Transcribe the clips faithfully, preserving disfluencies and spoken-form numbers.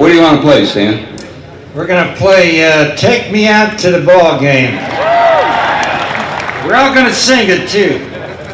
What do you want to play, Stan? We're going to play uh, Take Me Out to the Ball Game. We're all going to sing it, too.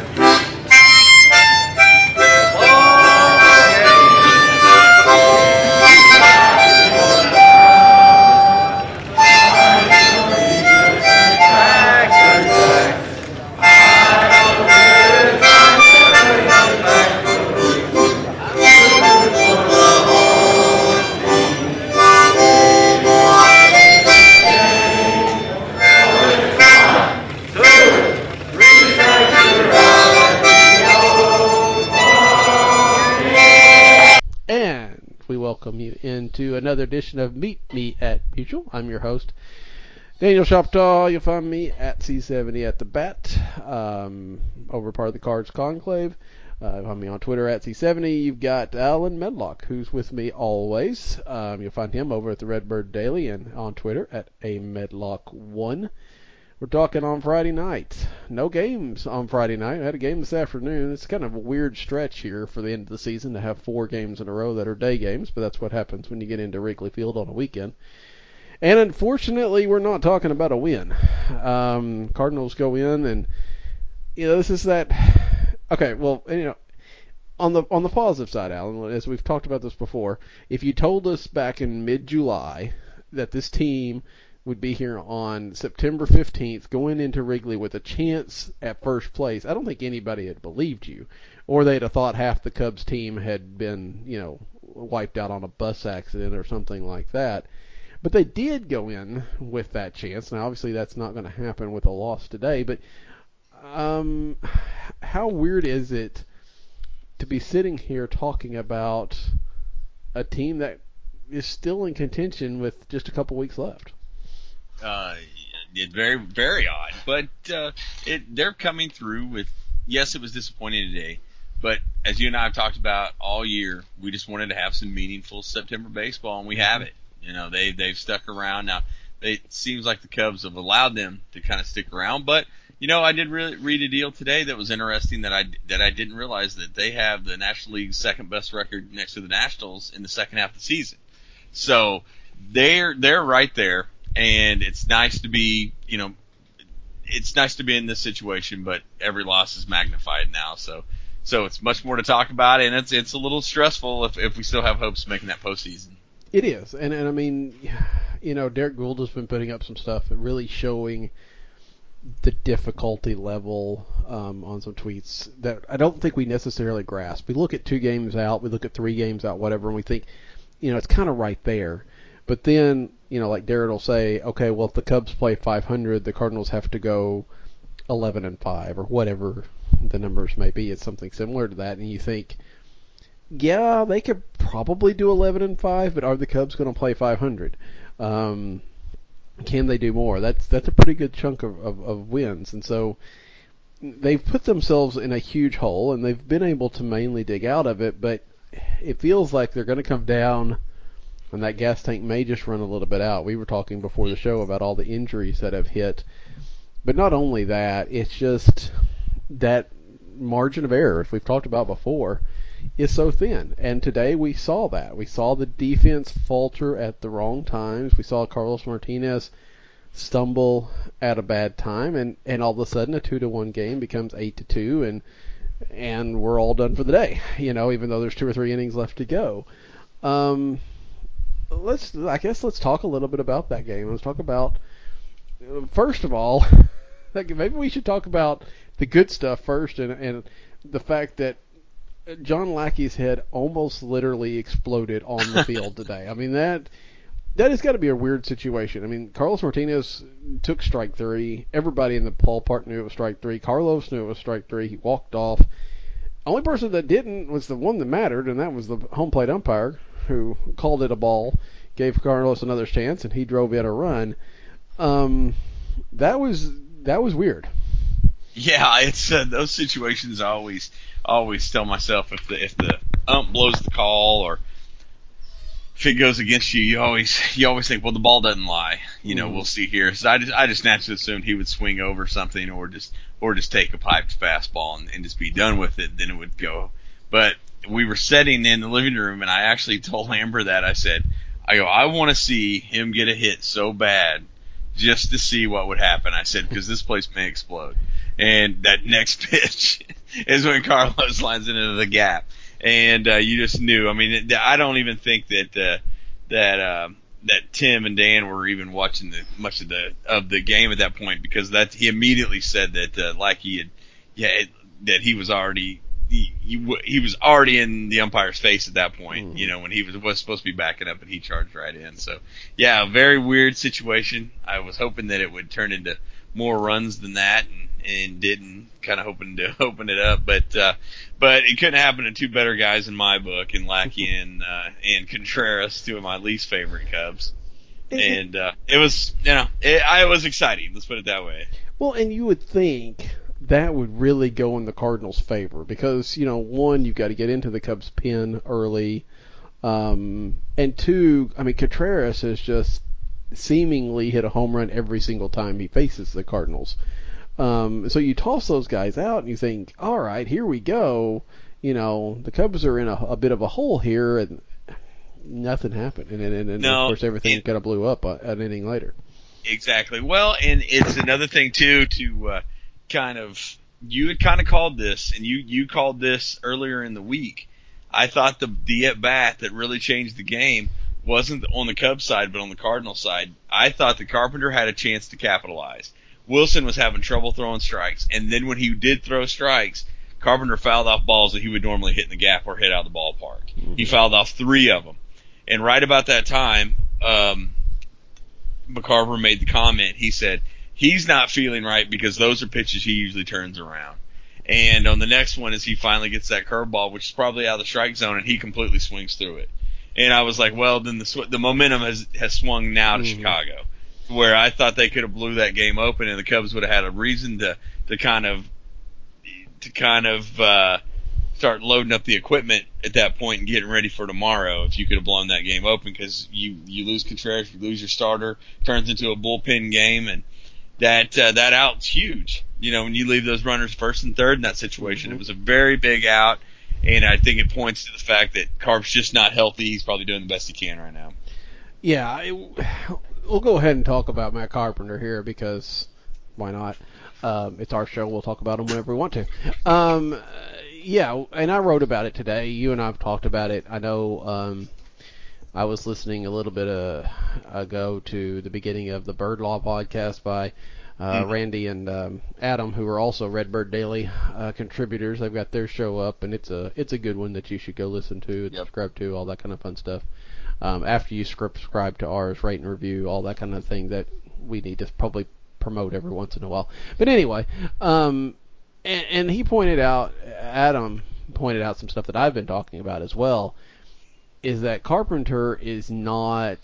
Welcome you into another edition of Meet Me at Mutual. I'm your host, Daniel Shoptaw. You'll find me at C seventy at the bat, um, over part of the Cards Conclave. Uh, find me on Twitter at C seventy. You've got Alan Medlock, who's with me always. Um, you'll find him over at the Redbird Daily and on Twitter at A Medlock one. We're talking on Friday night. No games on Friday night. I had a game this afternoon. It's kind of a weird stretch here for the end of the season to have four games in a row that are day games, but that's what happens when you get into Wrigley Field on a weekend. And unfortunately, we're not talking about a win. Um, Cardinals go in, and you know this is that. Okay, well, you know, on the on the positive side, Alan, as we've talked about this before, if you told us back in mid-July that this team would be here on September fifteenth going into Wrigley with a chance at first place, I don't think anybody had believed you, or they'd have thought half the Cubs team had been, you know, wiped out on a bus accident or something like that. But they did go in with that chance. Now, obviously, that's not going to happen with a loss today, but um, how weird is it to be sitting here talking about a team that is still in contention with just a couple weeks left? Uh, it's very, very odd, but uh, it, they're coming through with, yes, it was disappointing today, but as you and I have talked about all year, we just wanted to have some meaningful September baseball, and we have it. You know, they, they've stuck around. Now, they, it seems like the Cubs have allowed them to kind of stick around, but, you know, I did re- read a deal today that was interesting that I, that I didn't realize that they have the National League's second best record next to the Nationals in the second half of the season. So they're, they're right there. And it's nice to be, you know, it's nice to be in this situation, but every loss is magnified now. So, so it's much more to talk about, and it's it's a little stressful if if we still have hopes of making that postseason. It is, and and I mean, you know, Derek Gould has been putting up some stuff really showing the difficulty level um, on some tweets that I don't think we necessarily grasp. We look at two games out, we look at three games out, whatever, and we think, you know, it's kind of right there. But then, you know, like Darren will say, okay, well, if the Cubs play five hundred, the Cardinals have to go eleven and five or whatever the numbers may be. It's something similar to that. And you think, yeah, they could probably do eleven and five, but are the Cubs going to play five hundred? Um, can they do more? That's that's a pretty good chunk of, of, of wins. And so they've put themselves in a huge hole, and they've been able to mainly dig out of it, but it feels like they're going to come down, and that gas tank may just run a little bit out. We were talking before the show about all the injuries that have hit. But not only that, it's just that margin of error, as we've talked about before, is so thin. And today we saw that. We saw the defense falter at the wrong times. We saw Carlos Martinez stumble at a bad time. And, and all of a sudden a two to one game becomes eight to two, and and we're all done for the day, you know, even though there's two or three innings left to go. Um... Let's, I guess let's talk a little bit about that game. Let's talk about, first of all, maybe we should talk about the good stuff first, and, and the fact that John Lackey's head almost literally exploded on the field today. I mean, that that has got to be a weird situation. I mean, Carlos Martinez took strike three. Everybody in the ballpark knew it was strike three. Carlos knew it was strike three. He walked off. The only person that didn't was the one that mattered, and that was the home plate umpire, who called it a ball, gave Carlos another chance, and he drove in a run. Um, that was that was weird. Yeah, it's uh, those situations. I always always tell myself if the if the ump blows the call or if it goes against you, you always you always think, well, the ball doesn't lie. You know, mm. we'll see here. So I just I just naturally assumed he would swing over something or just or just take a piped fastball and, and just be done with it. Then it would go. But we were sitting in the living room, and I actually told Amber that. I said, I go, I want to see him get a hit so bad just to see what would happen. I said, because this place may explode. And that next pitch is when Carlos lines into the gap. And uh, you just knew. I mean, I don't even think that uh, that uh, that Tim and Dan were even watching the, much of the of the game at that point, because that he immediately said that uh, like he had, yeah, it, that he was already he, he he was already in the umpire's face at that point. Mm. You know, when he was was supposed to be backing up and he charged right in. So yeah, a very weird situation. I was hoping that it would turn into more runs than that, and, and didn't. Kind of hoping to open it up, but uh, but it couldn't happen to two better guys in my book, in Lackey and uh, and Contreras, two of my least favorite Cubs. And uh, it was, you know, it, I was exciting. Let's put it that way. Well, and you would think that would really go in the Cardinals' favor because, you know, one, you've got to get into the Cubs' pen early, um, and two, I mean, Contreras has just seemingly hit a home run every single time he faces the Cardinals. Um, so you toss those guys out and you think, all right, here we go. You know, the Cubs are in a, a bit of a hole here, and nothing happened. And, and, and no, of course, everything and, kind of blew up an inning later. Exactly. Well, and it's another thing, too, to uh, kind of – you had kind of called this, and you, you called this earlier in the week. I thought the, the at-bat that really changed the game wasn't on the Cubs side but on the Cardinals side. I thought the Carpenter had a chance to capitalize. Wilson was having trouble throwing strikes, and then when he did throw strikes, Carpenter fouled off balls that he would normally hit in the gap or hit out of the ballpark. Mm-hmm. He fouled off three of them. And right about that time, um, McCarver made the comment. He said he's not feeling right because those are pitches he usually turns around. And on the next one is he finally gets that curveball, which is probably out of the strike zone, and he completely swings through it. And I was like, well, then the sw- the momentum has, has swung now to mm-hmm. Chicago, where I thought they could have blew that game open and the Cubs would have had a reason to, to kind of to kind of uh, start loading up the equipment at that point and getting ready for tomorrow if you could have blown that game open, because you, you lose Contreras, you lose your starter, turns into a bullpen game, and that uh, that out's huge. You know, when you leave those runners first and third in that situation, mm-hmm. it was a very big out, and I think it points to the fact that Carp's just not healthy. He's probably doing the best he can right now. Yeah, it, we'll go ahead and talk about Matt Carpenter here because why not? Um, it's our show. We'll talk about him whenever we want to. Um, yeah, and I wrote about it today. You and I have talked about it. I know um, I was listening a little bit uh, ago to the beginning of the Bird Law podcast by uh, mm-hmm. Randy and um, Adam, who are also Redbird Daily uh, contributors. They've got their show up, and it's a it's a good one that you should go listen to, and yep. subscribe to, all that kind of fun stuff. Um, after you subscribe to ours, rate and review, all that kind of thing that we need to probably promote every once in a while. But anyway, um, and, and he pointed out, Adam pointed out some stuff that I've been talking about as well, is that Carpenter is not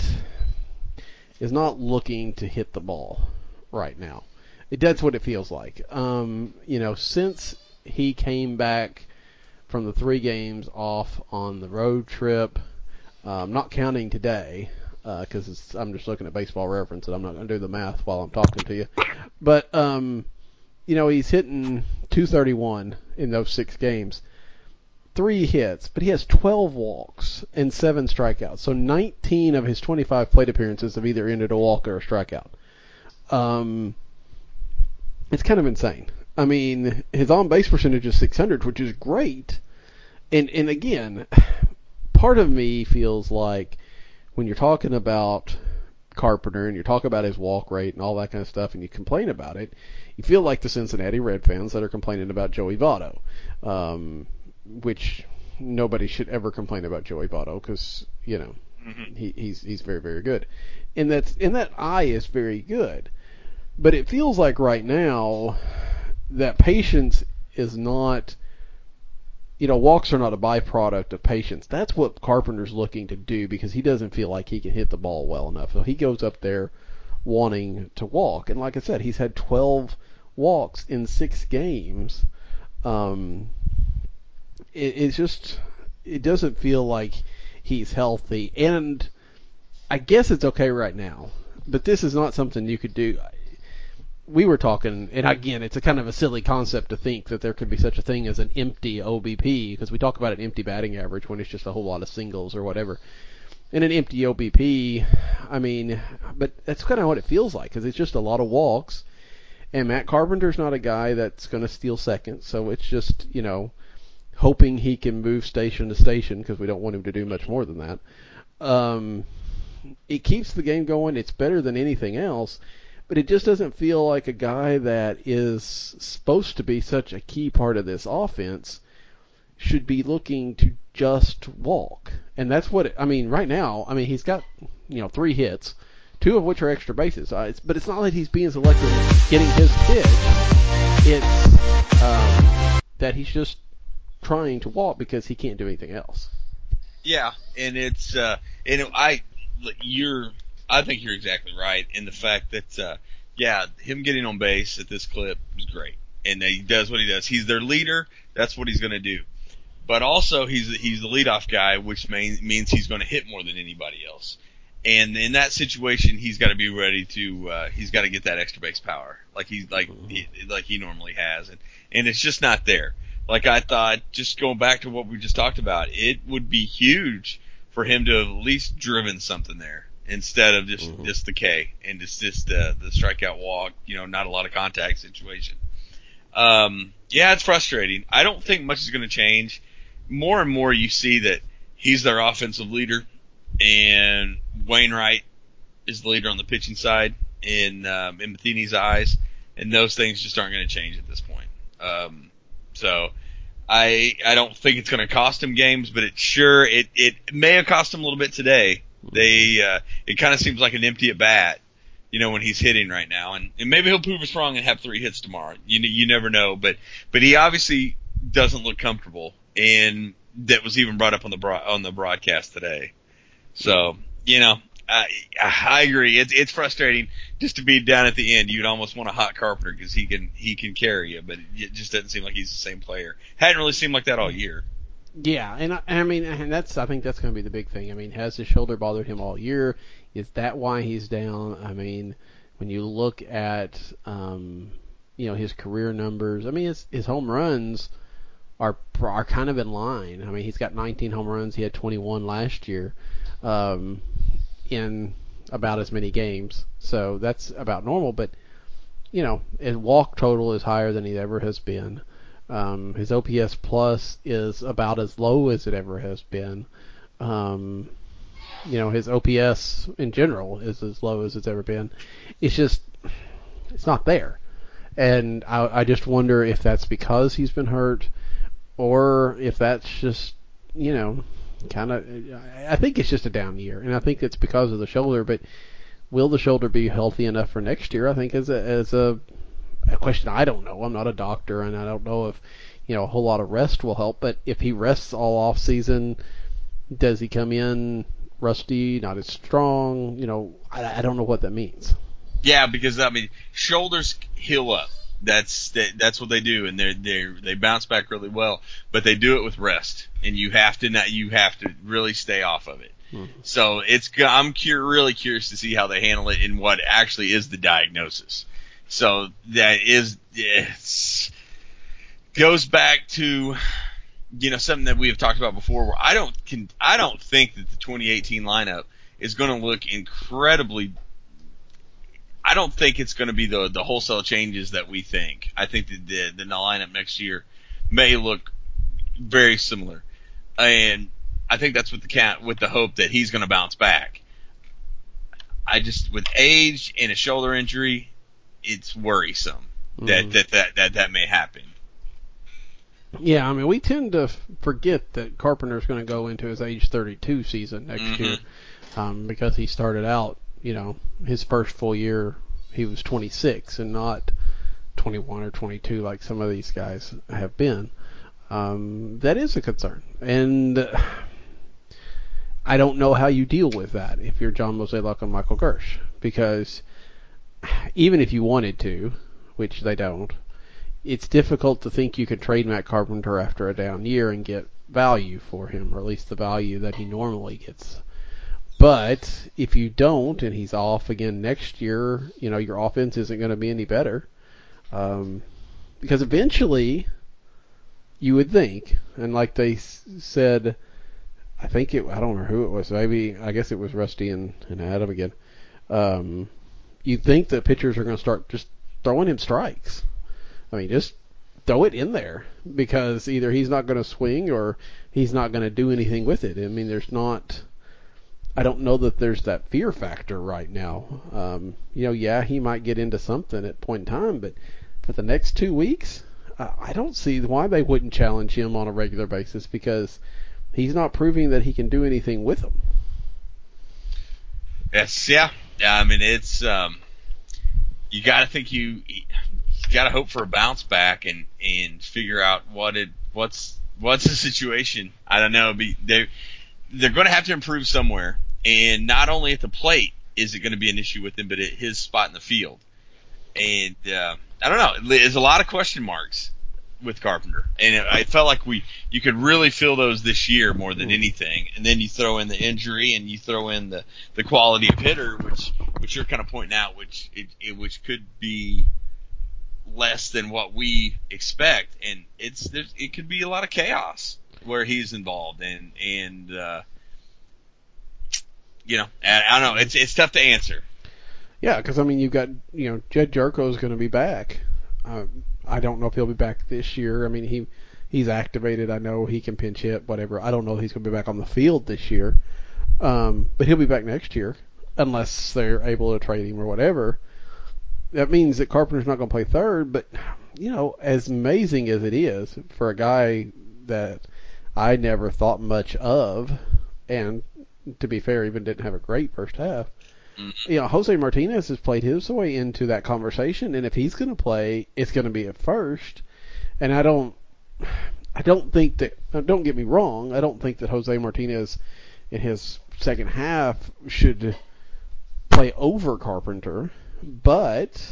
is not looking to hit the ball right now. It, that's what it feels like. Um, you know, since he came back from the three games off on the road trip, Um, not counting today, because uh, I'm just looking at Baseball Reference, and I'm not going to do the math while I'm talking to you. But, um, you know, he's hitting two thirty-one in those six games. Three hits, but he has twelve walks and seven strikeouts. So nineteen of his twenty-five plate appearances have either ended a walk or a strikeout. Um, it's kind of insane. I mean, his on-base percentage is six hundred, which is great. And, and again, part of me feels like when you're talking about Carpenter and you're talking about his walk rate and all that kind of stuff and you complain about it, you feel like the Cincinnati Red fans that are complaining about Joey Votto, um, which nobody should ever complain about Joey Votto because, you know, mm-hmm. he, he's he's very, very good. And, that's, and that eye is very good. But it feels like right now that patience is not... You know, walks are not a byproduct of patience. That's what Carpenter's looking to do because he doesn't feel like he can hit the ball well enough. So he goes up there wanting to walk. And like I said, he's had twelve walks in six games. Um, it, it's just, it doesn't feel like he's healthy. And I guess it's okay right now. But this is not something you could do. We were talking, and again, it's a kind of a silly concept to think that there could be such a thing as an empty O B P, because we talk about an empty batting average when it's just a whole lot of singles or whatever. in an empty O B P, I mean, but that's kind of what it feels like because it's just a lot of walks. And Matt Carpenter's not a guy that's going to steal second, so it's just, you know, hoping he can move station to station because we don't want him to do much more than that. Um, it keeps the game going. It's better than anything else, but it just doesn't feel like a guy that is supposed to be such a key part of this offense should be looking to just walk. And that's what, it, I mean, right now, I mean, he's got, you know, three hits, two of which are extra bases. Uh, it's, but it's not like he's being selective getting his pitch. It's um, that he's just trying to walk because he can't do anything else. Yeah, and it's uh, and it, I you're I think you're exactly right in the fact that uh, yeah, him getting on base at this clip is great, and he does what he does. He's their leader. That's what he's going to do. But also he's he's the leadoff guy, which mean, means he's going to hit more than anybody else. And in that situation, he's got to be ready to uh, he's got to get that extra base power like he's like he, like he normally has, and and it's just not there. Like I thought, just going back to what we just talked about, it would be huge for him to have at least driven something there instead of just, mm-hmm. just the K and just, just uh, the strikeout walk, you know, not a lot of contact situation. Um, yeah, it's frustrating. I don't think much is going to change. More and more you see that he's their offensive leader and Wainwright is the leader on the pitching side in, um, in Matheny's eyes, and those things just aren't going to change at this point. Um, So, I I don't think it's going to cost him games, but it sure it, it may have cost him a little bit today. They uh, it kind of seems like an empty at bat, you know, when he's hitting right now, and, and maybe he'll prove us wrong and have three hits tomorrow. You you never know, but but he obviously doesn't look comfortable, and that was even brought up on the broad, on the broadcast today. So you know. I, I agree. It's it's frustrating just to be down at the end. You'd almost want a hot Carpenter because he can he can carry you, but it just doesn't seem like he's the same player. Hadn't really seemed like that all year. Yeah, and I, I mean, and that's I think that's going to be the big thing. I mean, has his shoulder bothered him all year? Is that why he's down? I mean, when you look at um, you know his career numbers, I mean his his home runs are are kind of in line. I mean, he's got nineteen home runs. He had twenty-one last year. Um, in about as many games, so that's about normal, but you know his walk total is higher than he ever has been. Um, his O P S plus is about as low as it ever has been. Um, you know his O P S in general is as low as it's ever been. It's just it's not there, and I, I just wonder if that's because he's been hurt or if that's just you know kind of, I think it's just a down year, and I think it's because of the shoulder. But will the shoulder be healthy enough for next year? I think is a as a, a question I don't know. I'm not a doctor, and I don't know if you know a whole lot of rest will help. But if he rests all off season, does he come in rusty, not as strong? You know, I, I don't know what that means. Yeah, because I mean, shoulders heal up. That's that, that's what they do, and they they they bounce back really well. But they do it with rest, and you have to not you have to really stay off of it. Mm-hmm. So it's I'm cur- really curious to see how they handle it and what actually is the diagnosis. So that is it's goes back to you know something that we have talked about before. Where I don't can I don't think that the twenty eighteen lineup is going to look incredibly. I don't think it's going to be the the wholesale changes that we think. I think that the the lineup next year may look very similar, and I think that's with the cat with the hope that he's going to bounce back. I just with age and a shoulder injury, it's worrisome mm-hmm. that, that that that that may happen. Yeah, I mean we tend to forget that Carpenter's going to go into his age thirty-two season next mm-hmm. year um, because he started out. You know, his first full year, he was twenty-six and not twenty-one or twenty-two like some of these guys have been. Um, that is a concern. And uh, I don't know how you deal with that if you're John Mozeliak and Michael Girsch. Because even if you wanted to, which they don't, it's difficult to think you could trade Matt Carpenter after a down year and get value for him, or at least the value that he normally gets. But if you don't, and he's off again next year, you know, your offense isn't going to be any better. Um, because eventually, you would think, and like they s- said, I think it. I don't remember who it was. Maybe I guess it was Rusty and, and Adam again. Um, you think that pitchers are going to start just throwing him strikes? I mean, just throw it in there because either he's not going to swing or he's not going to do anything with it. I mean, there's not. I don't know that there's that fear factor right now. Um, you know, yeah, he might get into something at point in time, but for the next two weeks, I, I don't see why they wouldn't challenge him on a regular basis because he's not proving that he can do anything with them. Yes, yeah. Yeah, I mean, it's um, you got to think you, you got to hope for a bounce back and, and figure out what it what's what's the situation. I don't know. Be they they're going to have to improve somewhere, and not only at the plate is it going to be an issue with him, but at his spot in the field. And uh, I don't know. There's a lot of question marks with Carpenter, and it, I felt like we you could really feel those this year more than anything. And then you throw in the injury, and you throw in the, the quality of hitter, which which you're kind of pointing out, which it, it which could be less than what we expect, and it's there's, it could be a lot of chaos where he's involved, and and uh, you know I, I don't know. It's it's tough to answer. Yeah, because I mean you've got you know Jed Jerko is going to be back. Uh, I don't know if he'll be back this year. I mean, he he's activated. I know he can pinch hit, whatever. I don't know if he's going to be back on the field this year, um, but he'll be back next year unless they're able to trade him or whatever. That means that Carpenter's not going to play third. But you know, as amazing as it is for a guy that I never thought much of, and to be fair, even didn't have a great first half. You know, Jose Martinez has played his way into that conversation, and if he's going to play, it's going to be at first. And I don't, I don't think that. Don't get me wrong. I don't think that Jose Martinez, in his second half, should play over Carpenter. But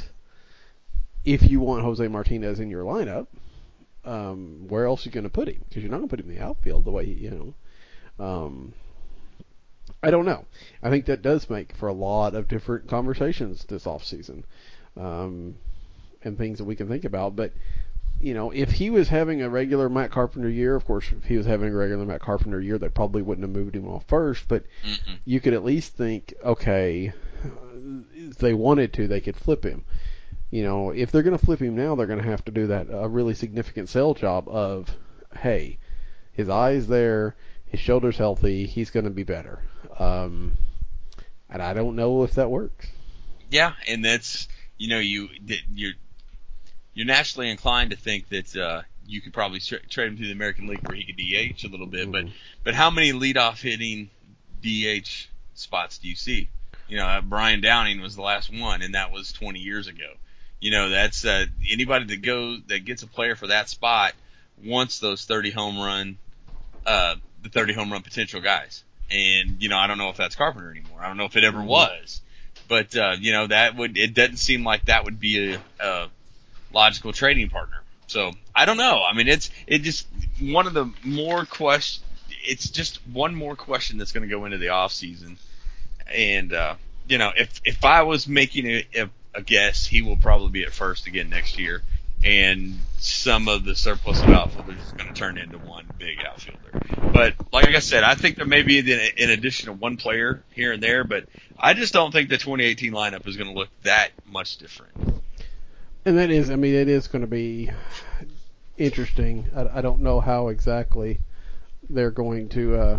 if you want Jose Martinez in your lineup, um, where else are you going to put him? Because you're not going to put him in the outfield the way he, you know. Um, I don't know. I think that does make for a lot of different conversations this offseason, um, and things that we can think about. But, you know, if he was having a regular Matt Carpenter year, of course, if he was having a regular Matt Carpenter year, they probably wouldn't have moved him off first. But mm-hmm. you could at least think, okay, if they wanted to, they could flip him. You know, if they're going to flip him now, they're going to have to do that a really significant sell job of, hey, his eye's there, his shoulder's healthy, he's going to be better. Um, and I don't know if that works. Yeah, and that's you know you you're you're naturally inclined to think that uh, you could probably tra- trade him to the American League where he could D H a little bit, mm-hmm. but but how many leadoff hitting D H spots do you see? You know, uh, Brian Downing was the last one, and that was twenty years ago. You know, that's uh, anybody that goes that gets a player for that spot wants those thirty home run, uh, the thirty home run potential guys. And, you know, I don't know if that's Carpenter anymore. I don't know if it ever was. But, uh, you know, that would, it doesn't seem like that would be a, a logical trading partner. So, I don't know. I mean, it's, it just, one of the more question, it's just one more question that's going to go into the off season. And, uh, you know, if, if I was making a, a, a guess, he will probably be at first again next year. And some of the surplus of outfielders is going to turn into one big outfielder. But like I said, I think there may be an addition of one player here and there, but I just don't think the twenty eighteen lineup is going to look that much different. And that is, I mean, it is going to be interesting. I, I don't know how exactly they're going to uh,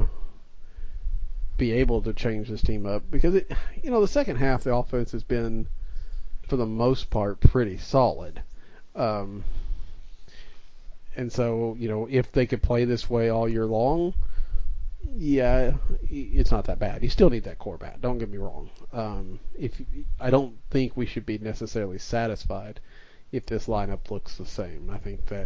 be able to change this team up because, it, you know, the second half, the offense has been, for the most part, pretty solid. Um, and so, you know, if they could play this way all year long, yeah, it's not that bad. You still need that core bat. Don't get me wrong. Um, if I don't think we should be necessarily satisfied if this lineup looks the same. I think that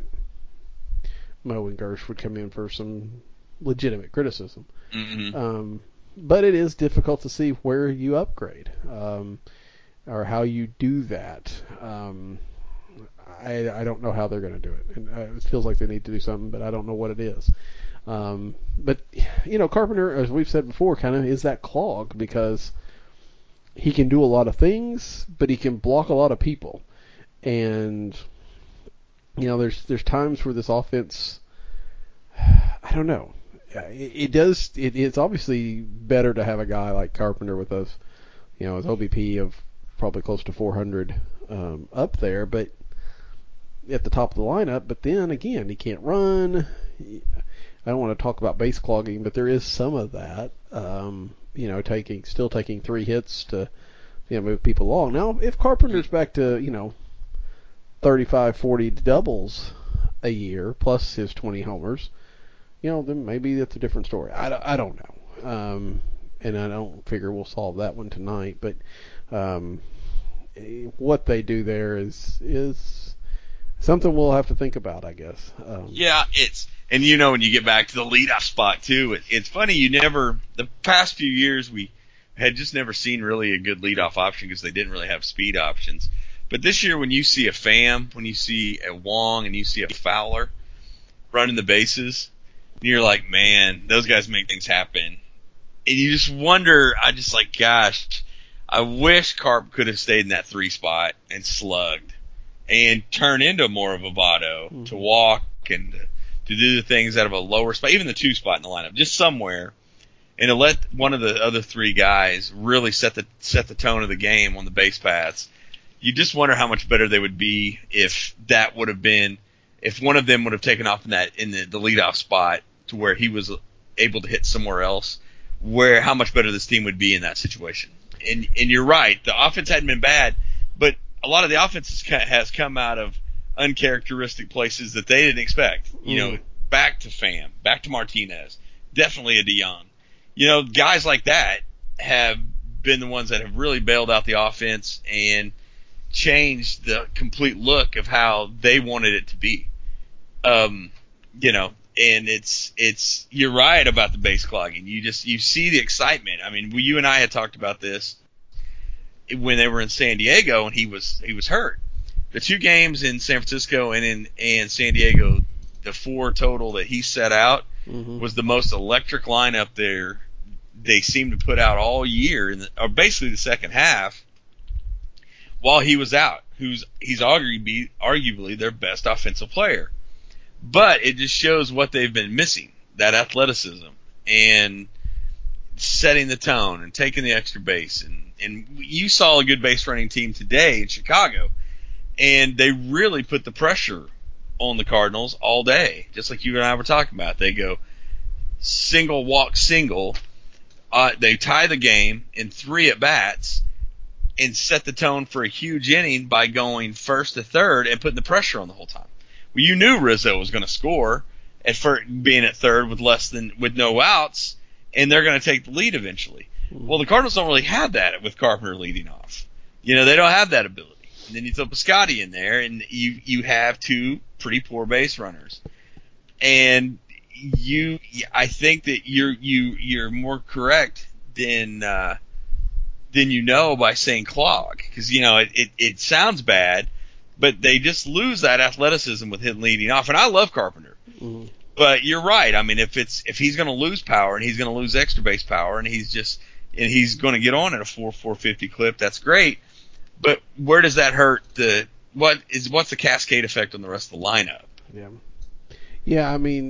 Mo and Gersh would come in for some legitimate criticism. Mm-hmm. Um, but it is difficult to see where you upgrade um, or how you do that. Um, I, I don't know how they're going to do it. And uh, it feels like they need to do something, but I don't know what it is. Um, but, you know, Carpenter, as we've said before, kind of is that clog because he can do a lot of things, but he can block a lot of people. And, you know, there's there's times where this offense, I don't know. it, it does. It, it's obviously better to have a guy like Carpenter with us, you know, his O B P of probably close to four hundred um, up there, but at the top of the lineup. But then again, he can't run. I don't want to talk about base clogging, but there is some of that. Um, you know, taking still taking three hits to, you know, move people along. Now, if Carpenter's back to, you know, thirty-five, forty doubles a year plus his twenty homers, you know, then maybe that's a different story. I, I don't know. Um, and I don't figure we'll solve that one tonight. But um, what they do there is is something we'll have to think about, I guess. Um, yeah, it's and you know when you get back to the leadoff spot too, it, it's funny you never the past few years we had just never seen really a good leadoff option because they didn't really have speed options. But this year when you see a Pham, when you see a Wong, and you see a Fowler running the bases, you're like, man, those guys make things happen. And you just wonder, I just like, gosh, I wish Carp could have stayed in that three spot and slugged and turn into more of a Votto mm-hmm. to walk and to, to do the things out of a lower spot, even the two spot in the lineup, just somewhere, and to let one of the other three guys really set the set the tone of the game on the base paths. You just wonder how much better they would be if that would have been, if one of them would have taken off in that in the, the leadoff spot to where he was able to hit somewhere else, where how much better this team would be in that situation. And and you're right, the offense hadn't been bad, but a lot of the offense has come out of uncharacteristic places that they didn't expect. You mm. know, back to Pham, back to Martinez, definitely a DeYoung. You know, guys like that have been the ones that have really bailed out the offense and changed the complete look of how they wanted it to be. Um, you know, and it's it's you're right about the base clogging. You just you see the excitement. I mean, we, you and I had talked about this when they were in San Diego and he was he was hurt. The two games in San Francisco and in and San Diego, the four total that he set out mm-hmm. was the most electric lineup there they seemed to put out all year, in the, or basically the second half. While he was out, who's he's arguably arguably their best offensive player. But it just shows what they've been missing, that athleticism and setting the tone and taking the extra base. And, and you saw a good base running team today in Chicago, and they really put the pressure on the Cardinals all day, just like you and I were talking about. They go single, walk, single. Uh, they tie the game in three at-bats and set the tone for a huge inning by going first to third and putting the pressure on the whole time. Well, you knew Rizzo was going to score at first, being at third with less than with no outs, and they're going to take the lead eventually. Mm-hmm. Well, the Cardinals don't really have that with Carpenter leading off. You know, they don't have that ability. And then you throw Piscotty in there, and you you have two pretty poor base runners. And you, I think that you're you you're more correct than. Uh, than you know by saying clog, because you know it, it, it sounds bad, but they just lose that athleticism with him leading off. And I love Carpenter, mm-hmm. but you're right. I mean, if it's if he's going to lose power and he's going to lose extra base power and he's just and he's going to get on at a four four fifty clip, that's great. But where does that hurt the what is what's the cascade effect on the rest of the lineup? Yeah, yeah. I mean,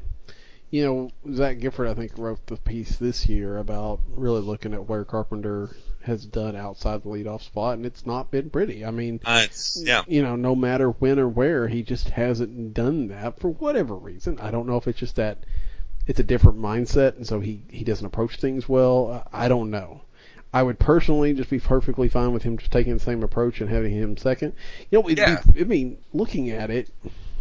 you know, Zach Gifford, I think, wrote the piece this year about really looking at where Carpenter has done outside the leadoff spot, and it's not been pretty. I mean, uh, it's, yeah. you know, no matter when or where, he just hasn't done that for whatever reason. I don't know if it's just that it's a different mindset, and so he, he doesn't approach things well. I don't know. I would personally just be perfectly fine with him just taking the same approach and having him second. You know, it'd yeah. be, I mean, looking at it,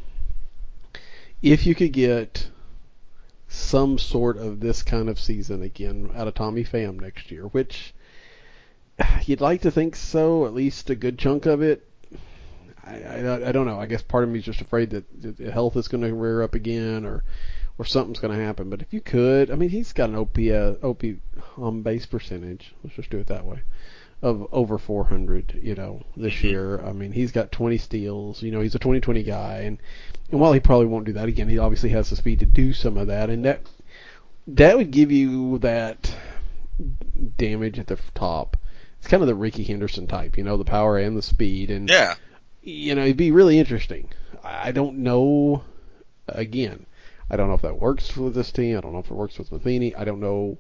if you could get some sort of this kind of season again out of Tommy Pham next year, which you'd like to think so, at least a good chunk of it. I, I, I don't know. I guess part of me is just afraid that the health is going to rear up again, or or something's going to happen. But if you could, I mean, he's got an O P uh, O P on base percentage. Let's just do it that way, of over four hundred. You know, this year. I mean, he's got twenty steals. You know, he's a twenty twenty guy, and and while he probably won't do that again, he obviously has the speed to do some of that, and that that would give you that damage at the top. It's kind of the Ricky Henderson type, you know, the power and the speed, and yeah, you know, it'd be really interesting. I don't know. Again, I don't know if that works with this team. I don't know if it works with Matheny. I don't know.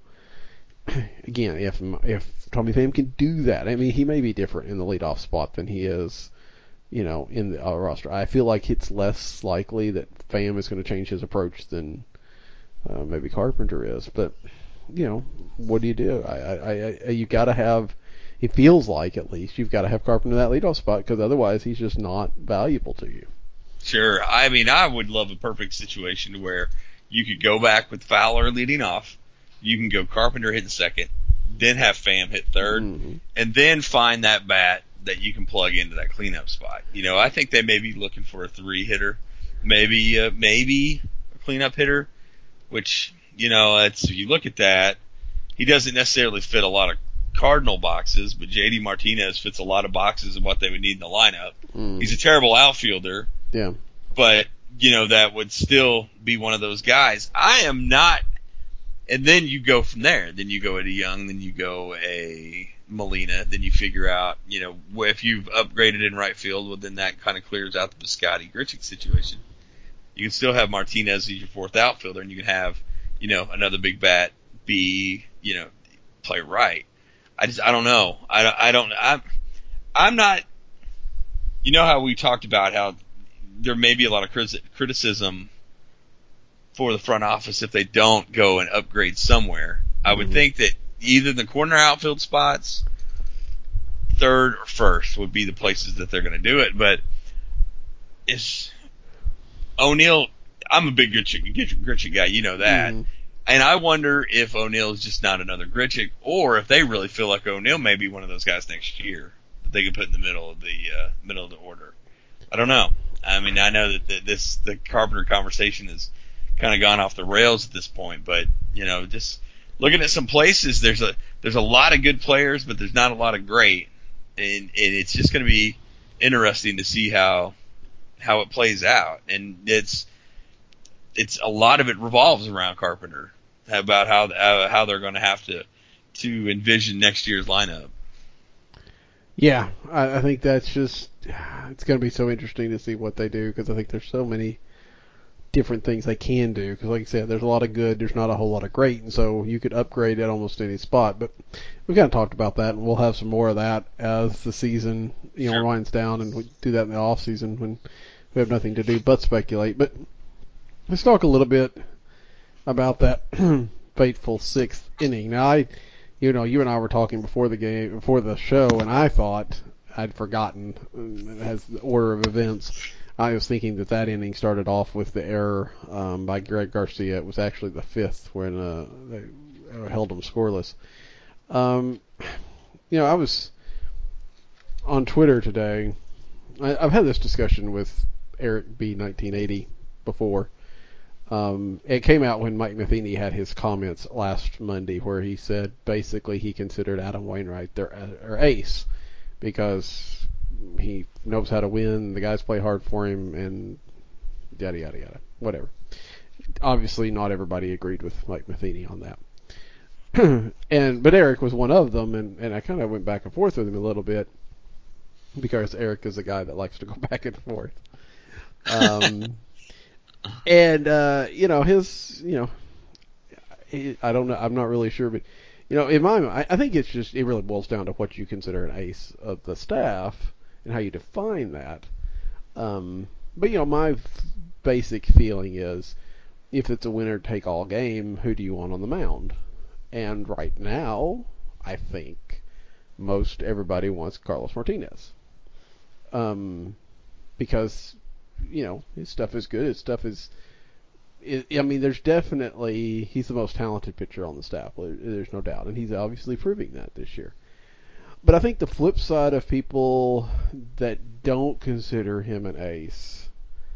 Again, if if Tommy Pham can do that, I mean, he may be different in the leadoff spot than he is, you know, in the uh, roster. I feel like it's less likely that Pham is going to change his approach than uh, maybe Carpenter is. But you know, what do you do? I, I, I you got to have. It feels like at least you've got to have Carpenter in that leadoff spot because otherwise he's just not valuable to you. Sure. I mean, I would love a perfect situation where you could go back with Fowler leading off. You can go Carpenter hitting second, then have Pham hit third, mm-hmm. and then find that bat that you can plug into that cleanup spot. You know, I think they may be looking for a three hitter, maybe uh, maybe a cleanup hitter, which, you know, it's, if you look at that, he doesn't necessarily fit a lot of Cardinal boxes, but J D Martinez fits a lot of boxes of what they would need in the lineup. Mm. He's a terrible outfielder. Yeah. But, you know, that would still be one of those guys. I am not. And then you go from there. Then you go at a Young, then you go a Molina, then you figure out, you know, if you've upgraded in right field, well, then that kind of clears out the Piscotty Grichuk situation. You can still have Martinez as your fourth outfielder, and you can have, you know, another big bat be, you know, play right. I just, I don't know. I, I don't, I'm, I'm not, you know how we talked about how there may be a lot of criticism for the front office if they don't go and upgrade somewhere. I would mm-hmm. think that either the corner outfield spots, third or first would be the places that they're going to do it. But it's O'Neill. I'm a big Grichuk, Grichuk guy, you know that. Mm-hmm. And I wonder if O'Neill is just not another Grichuk, or if they really feel like O'Neill may be one of those guys next year that they could put in the middle of the uh, middle of the order. I don't know. I mean, I know that the, this the Carpenter conversation has kind of gone off the rails at this point, but you know, just looking at some places, there's a there's a lot of good players, but there's not a lot of great, and, and it's just going to be interesting to see how how it plays out. And it's it's a lot of it revolves around Carpenter about how uh, how they're going to have to to envision next year's lineup. Yeah, I, I think that's just it's going to be so interesting to see what they do because I think there's so many different things they can do because, like I said, there's a lot of good, there's not a whole lot of great, and so you could upgrade at almost any spot. But we kind of talked about that, and we'll have some more of that as the season you know sure. winds down, and we do that in the off season when we have nothing to do but speculate. But let's talk a little bit about that fateful sixth inning. Now, I, you know, you and I were talking before the game, before the show, and I thought I'd forgotten as the order of events. I was thinking that that inning started off with the error um, by Greg Garcia. It was actually the fifth when uh, they held them scoreless. Um, you know, I was on Twitter today. I, I've had this discussion with Eric B. nineteen eighty before. Um, it came out when Mike Matheny had his comments last Monday where he said basically he considered Adam Wainwright their, their ace because he knows how to win, the guys play hard for him, and yada, yada, yada. Whatever. Obviously, not everybody agreed with Mike Matheny on that. and But Eric was one of them, and, and I kind of went back and forth with him a little bit because Eric is a guy that likes to go back and forth. Um, and, uh, you know, his, you know, he, I don't know, I'm not really sure, but, you know, in my mind, I, I think it's just, it really boils down to what you consider an ace of the staff and how you define that. Um, but, you know, my f- basic feeling is if it's a winner-take-all game, who do you want on the mound? And right now, I think most everybody wants Carlos Martinez. Um, because, you know, his stuff is good. His stuff is, it, I mean, there's definitely, he's the most talented pitcher on the staff. There's no doubt. And he's obviously proving that this year. But I think the flip side of people that don't consider him an ace,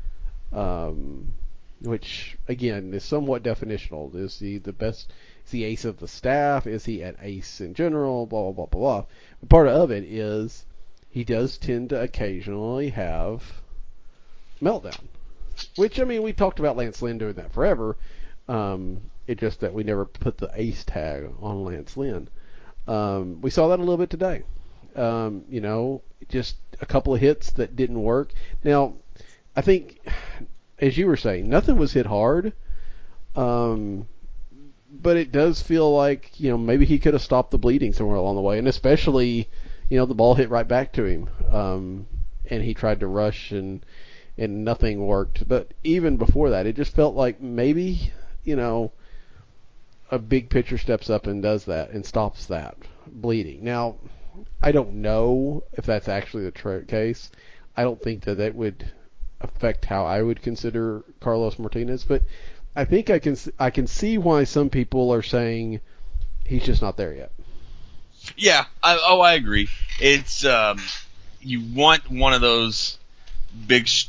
um, which, again, is somewhat definitional. Is he the best, is he ace of the staff? Is he an ace in general? Blah, blah, blah, blah, blah. But part of it is he does tend to occasionally have meltdown. Which, I mean, we talked about Lance Lynn doing that forever. Um, it's just that we never put the ace tag on Lance Lynn. Um, we saw that a little bit today. Um, you know, just a couple of hits that didn't work. Now, I think, as you were saying, nothing was hit hard, Um, but it does feel like, you know, maybe he could have stopped the bleeding somewhere along the way, and especially, you know, the ball hit right back to him, um, and he tried to rush and and nothing worked. But even before that, it just felt like maybe, you know, a big pitcher steps up and does that and stops that bleeding. Now, I don't know if that's actually the tra- case. I don't think that that would affect how I would consider Carlos Martinez, but I think I can I can see why some people are saying he's just not there yet. Yeah, I, oh, I agree. It's um, you want one of those big. Sh-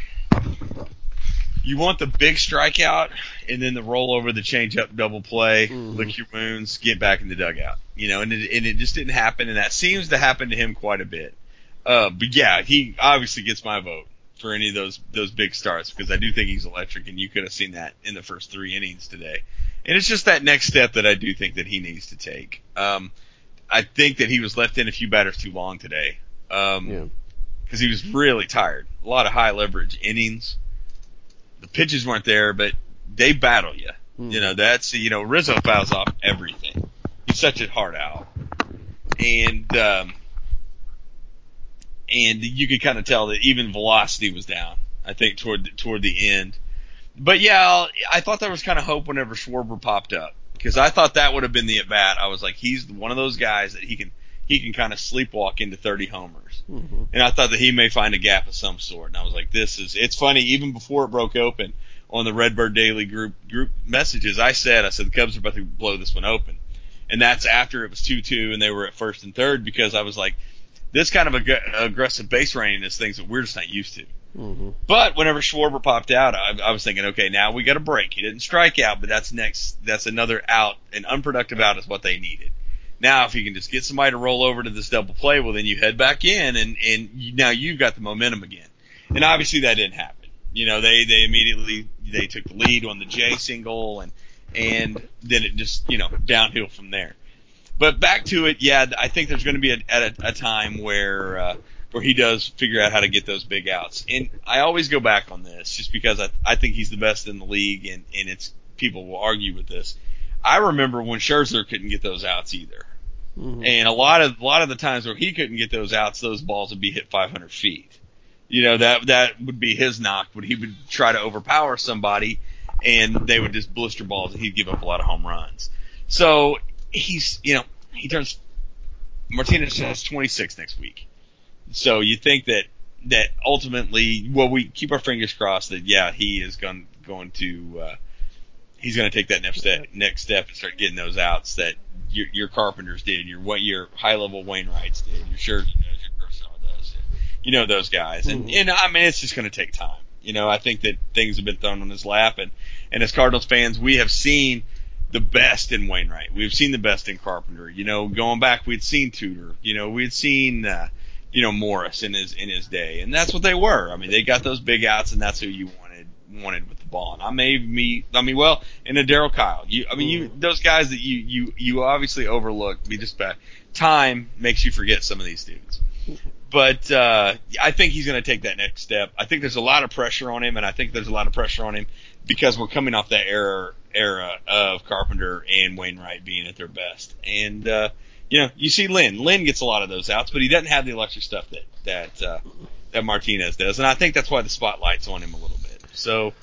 you want the big strikeout, and then the roll over, the change up, double play, mm-hmm. lick your wounds, get back in the dugout. You know, and it, and it just didn't happen, and that seems to happen to him quite a bit. Uh, but yeah, he obviously gets my vote for any of those those big starts, because I do think he's electric, and you could have seen that in the first three innings today. And it's just that next step that I do think that he needs to take. Um, I think that he was left in a few batters too long today, um, yeah. because he was really tired. A lot of high leverage innings. The pitches weren't there, but they battle you. Mm. You know, that's, you know, Rizzo fouls off everything. He's such a hard out. And, um, and you could kind of tell that even velocity was down, I think, toward, toward the end. But yeah, I thought there was kind of hope whenever Schwarber popped up, because I thought that would have been the at bat. I was like, he's one of those guys that he can, he can kind of sleepwalk into thirty homers. Mm-hmm. And I thought that he may find a gap of some sort. And I was like, this is, it's funny, even before it broke open on the Redbird Daily group, group messages, I said, I said, the Cubs are about to blow this one open. And that's after it was two two and they were at first and third, because I was like, this kind of ag- aggressive base running is things that we're just not used to. Mm-hmm. But whenever Schwarber popped out, I, I was thinking, okay, now we got a break. He didn't strike out, but that's next, that's another out. An unproductive out is what they needed. Now, if you can just get somebody to roll over to this double play, well, then you head back in, and, and you, now you've got the momentum again. And obviously that didn't happen. You know, they, they immediately, they took the lead on the J single, and, and then it just, you know, downhill from there. But back to it, yeah, I think there's going to be a, at a, a time where, uh, where he does figure out how to get those big outs. And I always go back on this just because I, I think he's the best in the league, and, and it's, people will argue with this. I remember when Scherzer couldn't get those outs either. Mm-hmm. And a lot of a lot of the times where he couldn't get those outs, those balls would be hit five hundred feet. You know, that that would be his knock. But he would try to overpower somebody, and they would just blister balls, and he'd give up a lot of home runs. So he's, you know, he turns Martinez has twenty-six next week. So you think that that ultimately, well, we keep our fingers crossed that yeah, he is going going to uh, he's going to take that next step, next step and start getting those outs that your, your Carpenters did, your what your high level Wainwrights did, your Scherzer does, your Kershaw does, you know those guys, and Mm-hmm. and I mean it's just going to take time. You know, I think that things have been thrown on his lap, and and as Cardinals fans, we have seen the best in Wainwright, we've seen the best in Carpenter. You know, going back, we'd seen Tudor, you know, we'd seen uh, you know Morris in his in his day, and that's what they were. I mean, they got those big outs, and that's who you wanted wanted with the ball. And I made me, I mean, well, and a Darryl Kyle. You, I mean, you those guys that you you you obviously overlook. Be just bad. Time makes you forget some of these dudes. But uh, I think he's going to take that next step. I think there's a lot of pressure on him, and I think there's a lot of pressure on him because we're coming off that era era of Carpenter and Wainwright being at their best. And uh, you know, you see Lynn. Lynn gets a lot of those outs, but he doesn't have the electric stuff that that uh, that Martinez does, and I think that's why the spotlight's on him a little bit. So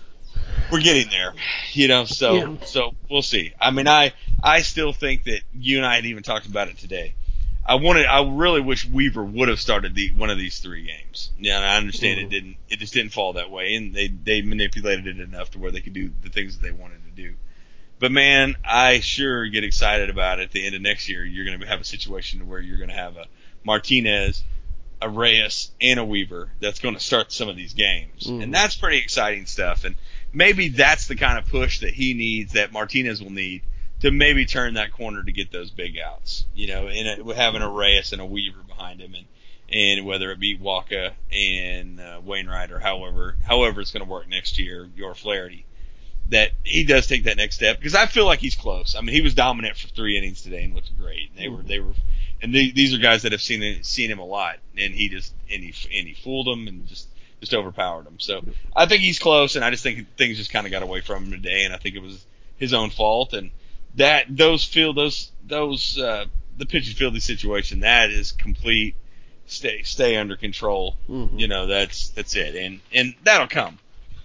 we're getting there, you know. So Yeah. so we'll see. I mean, I I still think that you and I had even talked about it today. I wanted, I really wish Weaver would have started the one of these three games. Yeah, and I understand Mm-hmm. it didn't, it just didn't fall that way, and they they manipulated it enough to where they could do the things that they wanted to do. But man, I sure get excited about it. At the end of next year, you're going to have a situation where you're going to have a Martinez, a Reyes, and a Weaver that's going to start some of these games, Mm-hmm. and that's pretty exciting stuff. And maybe that's the kind of push that he needs, that Martinez will need, to maybe turn that corner to get those big outs, you know, and having a Reyes and a Weaver behind him, and and whether it be Waka and uh, Wainwright or however however it's going to work next year, your Flaherty, that he does take that next step, because I feel like he's close. I mean, he was dominant for three innings today and looked great. And they were they were, and they, these are guys that have seen it, seen him a lot, and he just and he and he fooled them and just just overpowered him. So I think he's close, and I just think things just kind of got away from him today, and I think it was his own fault. And that those field those those uh, the pitch and fielding situation, that is complete. Stay stay under control. Mm-hmm. You know, that's that's it, and and that'll come.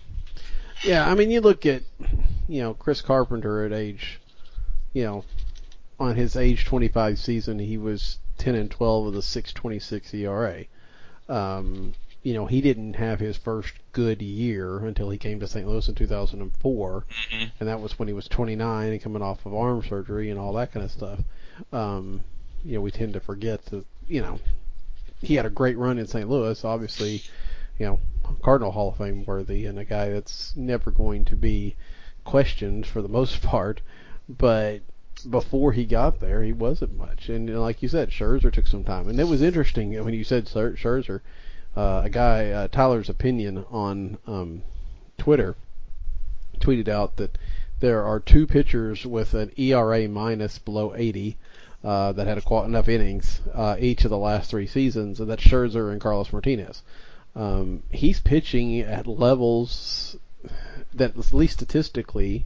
Yeah, I mean, you look at you know Chris Carpenter at age, you know, on his age twenty-five season, he was ten and twelve with a six twenty-six E R A. Um, you know, he didn't have his first good year until he came to Saint Louis in two thousand four, mm-hmm. and that was when he was twenty-nine and coming off of arm surgery and all that kind of stuff. Um, you know, we tend to forget that, you know, he had a great run in Saint Louis, obviously, you know, Cardinal Hall of Fame worthy, and a guy that's never going to be questioned for the most part, but before he got there, he wasn't much. And you know, like you said, Scherzer took some time. And it was interesting when you said Scherzer, uh, a guy, uh, Tyler's Opinion on um, Twitter, tweeted out that there are two pitchers with an E R A minus below eighty uh, that had a, enough innings uh, each of the last three seasons, and that's Scherzer and Carlos Martinez. Um, he's pitching at levels that, at least statistically,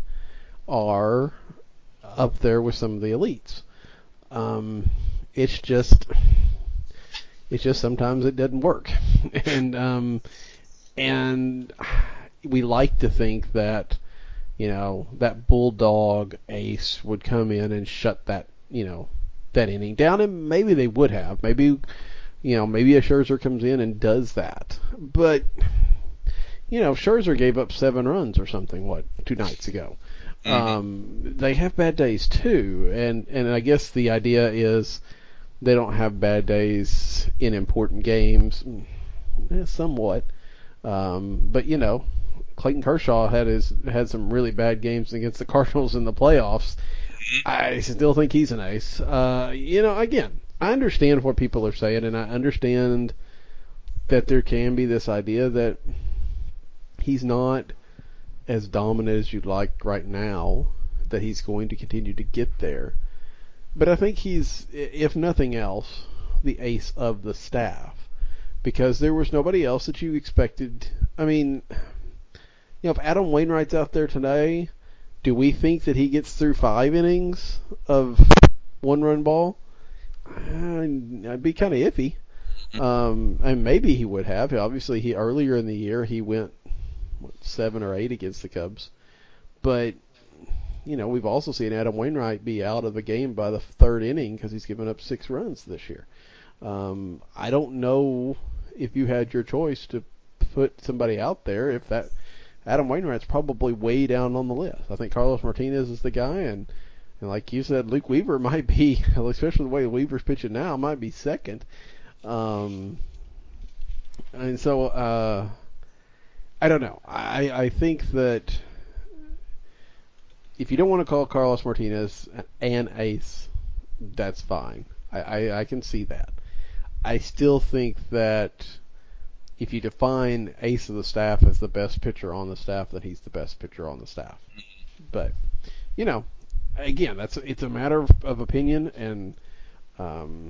are up there with some of the elites. Um, it's just, it's just sometimes it doesn't work, and um, and we like to think that, you know, that bulldog ace would come in and shut that, you know, that inning down, and maybe they would have. Maybe, you know, maybe a Scherzer comes in and does that, but you know, Scherzer gave up seven runs or something, what, two nights ago. Mm-hmm. Um, they have bad days too, and, and I guess the idea is they don't have bad days in important games, eh, somewhat. Um, but you know, Clayton Kershaw had his had some really bad games against the Cardinals in the playoffs. Mm-hmm. I still think he's an ace. Uh, you know, again, I understand what people are saying, and I understand that there can be this idea that he's not as dominant as you'd like right now, that he's going to continue to get there. But I think he's, if nothing else, the ace of the staff, because there was nobody else that you expected. I mean, you know, if Adam Wainwright's out there today, do we think that he gets through five innings of one-run ball? I'd be kind of iffy. Um, and maybe he would have. Obviously, he earlier in the year he went what, seven or eight against the Cubs, but you know, we've also seen Adam Wainwright be out of the game by the third inning because he's given up six runs this year. Um, I don't know if you had your choice to put somebody out there, if that Adam Wainwright's probably way down on the list. I think Carlos Martinez is the guy, and, and like you said, Luke Weaver might be, especially the way Weaver's pitching now, might be second. Um, and so, uh, I don't know. I, I think that if you don't want to call Carlos Martinez an ace, that's fine. I, I, I can see that. I still think that if you define ace of the staff as the best pitcher on the staff, then he's the best pitcher on the staff. But, you know, again, that's it's a matter of, of opinion, and um,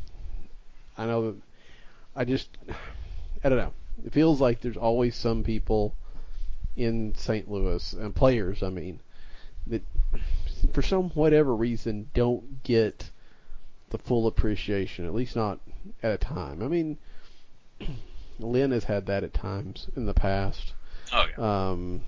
I know that I just, I don't know. It feels like there's always some people in Saint Louis, and players, I mean, that for some whatever reason don't get the full appreciation, at least not at a time. I mean, Lynn has had that at times in the past. Oh, yeah. Um,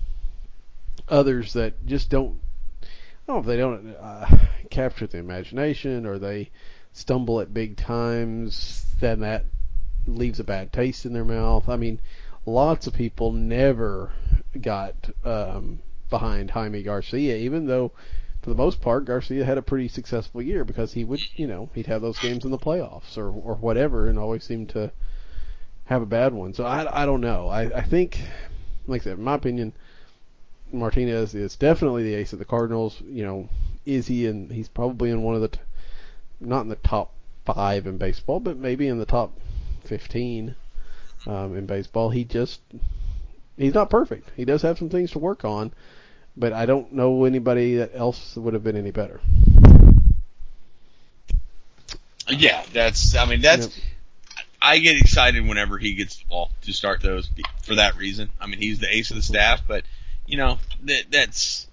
others that just don't, I don't know if they don't uh, capture the imagination, or they stumble at big times, then that leaves a bad taste in their mouth. I mean, lots of people never got um, behind Jaime Garcia, even though for the most part Garcia had a pretty successful year, because he would, you know, he'd have those games in the playoffs or, or whatever, and always seemed to have a bad one. So I, I don't know. I, I think, like I said, in my opinion, Martinez is definitely the ace of the Cardinals. You know, is he in? He's probably in one of the, t- not in the top five in baseball, but maybe in the top fifteen um, in baseball. He just, he's not perfect. He does have some things to work on, but I don't know anybody that else would have been any better. Yeah, that's, I mean, that's, yep. I get excited whenever he gets the ball to start those for that reason. I mean, he's the ace of the staff, but you know that that's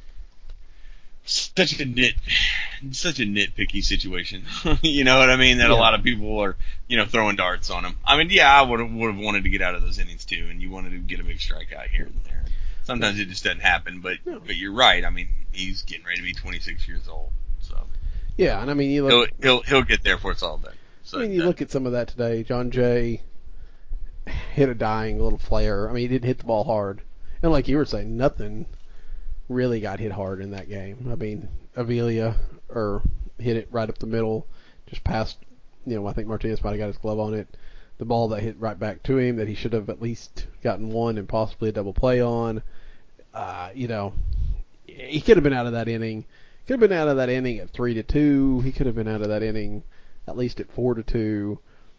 such a nit, such a nitpicky situation. You know what I mean? That yeah. a lot of people are, you know, throwing darts on him. I mean, yeah, I would have would have wanted to get out of those innings too, and you wanted to get a big strikeout here and there. Sometimes it just doesn't happen, but no. but you're right. I mean, he's getting ready to be twenty-six years old, so yeah. And I mean, you look, he'll he'll, he'll get there before it's all done. So, I mean, you uh, look at some of that today. John Jay hit a dying little flare. I mean, he didn't hit the ball hard, and like you were saying, nothing really got hit hard in that game. I mean, Avila or hit it right up the middle, just past. You know, I think Martinez might have got his glove on it. The ball that hit right back to him that he should have at least gotten one and possibly a double play on. Uh, you know, he could have been out of that inning. Could have been out of that inning at three to two. He could have been out of that inning at least at four to two.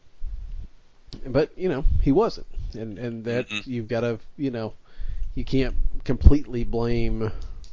But you know, he wasn't, and and that mm-hmm. you've got to, you know, you can't completely blame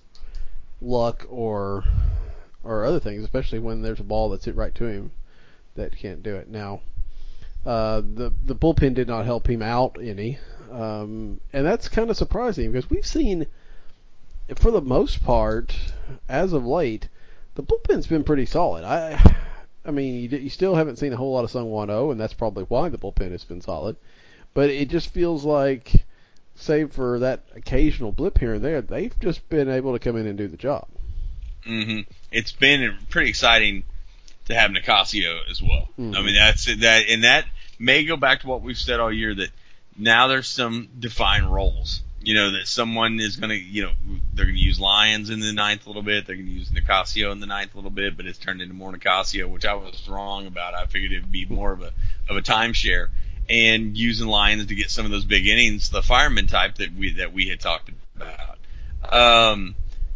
luck or or other things, especially when there's a ball that's hit right to him that can't do it. Now, uh, the the bullpen did not help him out any, um, and that's kind of surprising because we've seen, for the most part, as of late, the bullpen's been pretty solid. I, I mean, you, you still haven't seen a whole lot of Sung Won Oh, and that's probably why the bullpen has been solid. But it just feels like, save for that occasional blip here and there, they've just been able to come in and do the job. Mm-hmm. It's been pretty exciting to have Nicasio as well. Mm-hmm. I mean, that's that, and that may go back to what we've said all year, that now there's some defined roles. You know, that someone is going to, you know, they're going to use Lyons in the ninth a little bit. They're going to use Nicasio in the ninth a little bit, but it's turned into more Nicasio, which I was wrong about. I figured it would be more of a of a timeshare, and using Lyons to get some of those big innings, the fireman type that we that we had talked about. Um,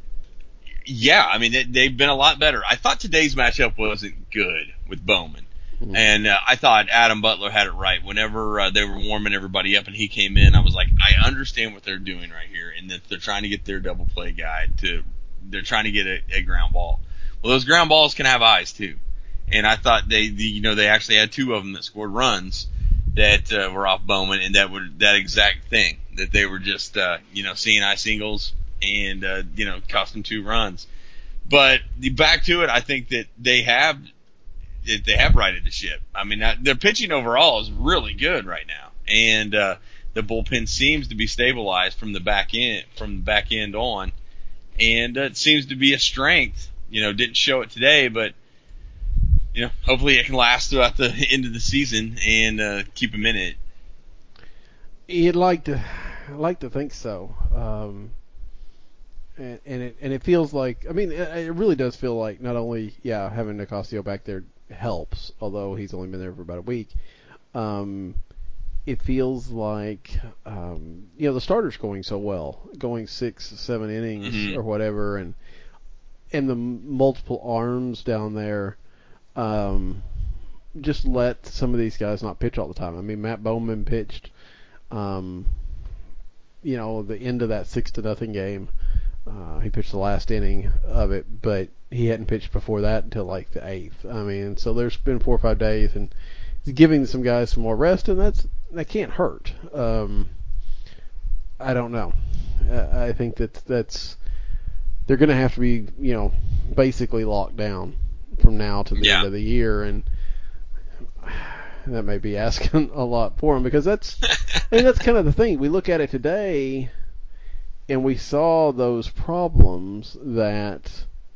yeah, I mean, they, they've been a lot better. I thought today's matchup wasn't good with Bowman. Mm-hmm. And uh, I thought Adam Butler had it right. Whenever uh, they were warming everybody up and he came in, I was like, I understand what they're doing right here, and that they're trying to get their double play guy to, they're trying to get a, a ground ball. Well, those ground balls can have eyes too, and I thought they, the, you know, they actually had two of them that scored runs that uh, were off Bowman, and that were that exact thing, that they were just, uh, you know, seeing eye singles and uh, you know, cost them two runs. But the, back to it, I think that they have. They have righted the ship. I mean, their pitching overall is really good right now, and uh, the bullpen seems to be stabilized from the back end, from the back end on, and uh, it seems to be a strength. You know, didn't show it today, but you know, hopefully it can last throughout the end of the season and uh, keep them in it. You'd like to, I'd like to think so. Um, and, and it and it feels like, I mean, it, it really does feel like not only yeah having Nicasio back there helps, although he's only been there for about a week. Um, it feels like um, you know, the starter's going so well, going six, seven innings mm-hmm. or whatever, and and the multiple arms down there um, just let some of these guys not pitch all the time. I mean, Matt Bowman pitched, um, you know, the end of that six to nothing game. Uh, he pitched the last inning of it, but he hadn't pitched before that until like the eighth. I mean, so there's been four or five days, and he's giving some guys some more rest, and that's that can't hurt. Um, I don't know. I think that that's they're going to have to be, you know, basically locked down from now to the yeah. end of the year, and that may be asking a lot for him, because that's I mean, that's kind of the thing. We look at it today, and we saw those problems that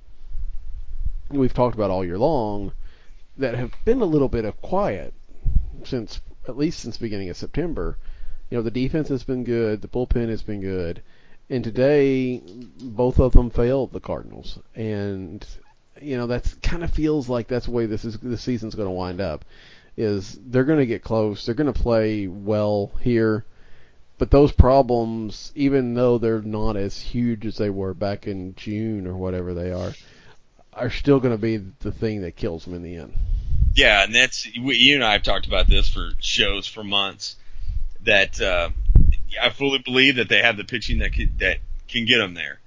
we've talked about all year long that have been a little bit of quiet since, at least since the beginning of September. You know, the defense has been good, the bullpen has been good, and today both of them failed the Cardinals. And you know, that's kind of feels like that's the way this is the season's going to wind up. Is they're going to get close, they're going to play well here, but those problems, even though they're not as huge as they were back in June or whatever they are, are still going to be the thing that kills them in the end. Yeah, and that's, you and I have talked about this for shows for months, that uh, I fully believe that they have the pitching that can, that can get them there.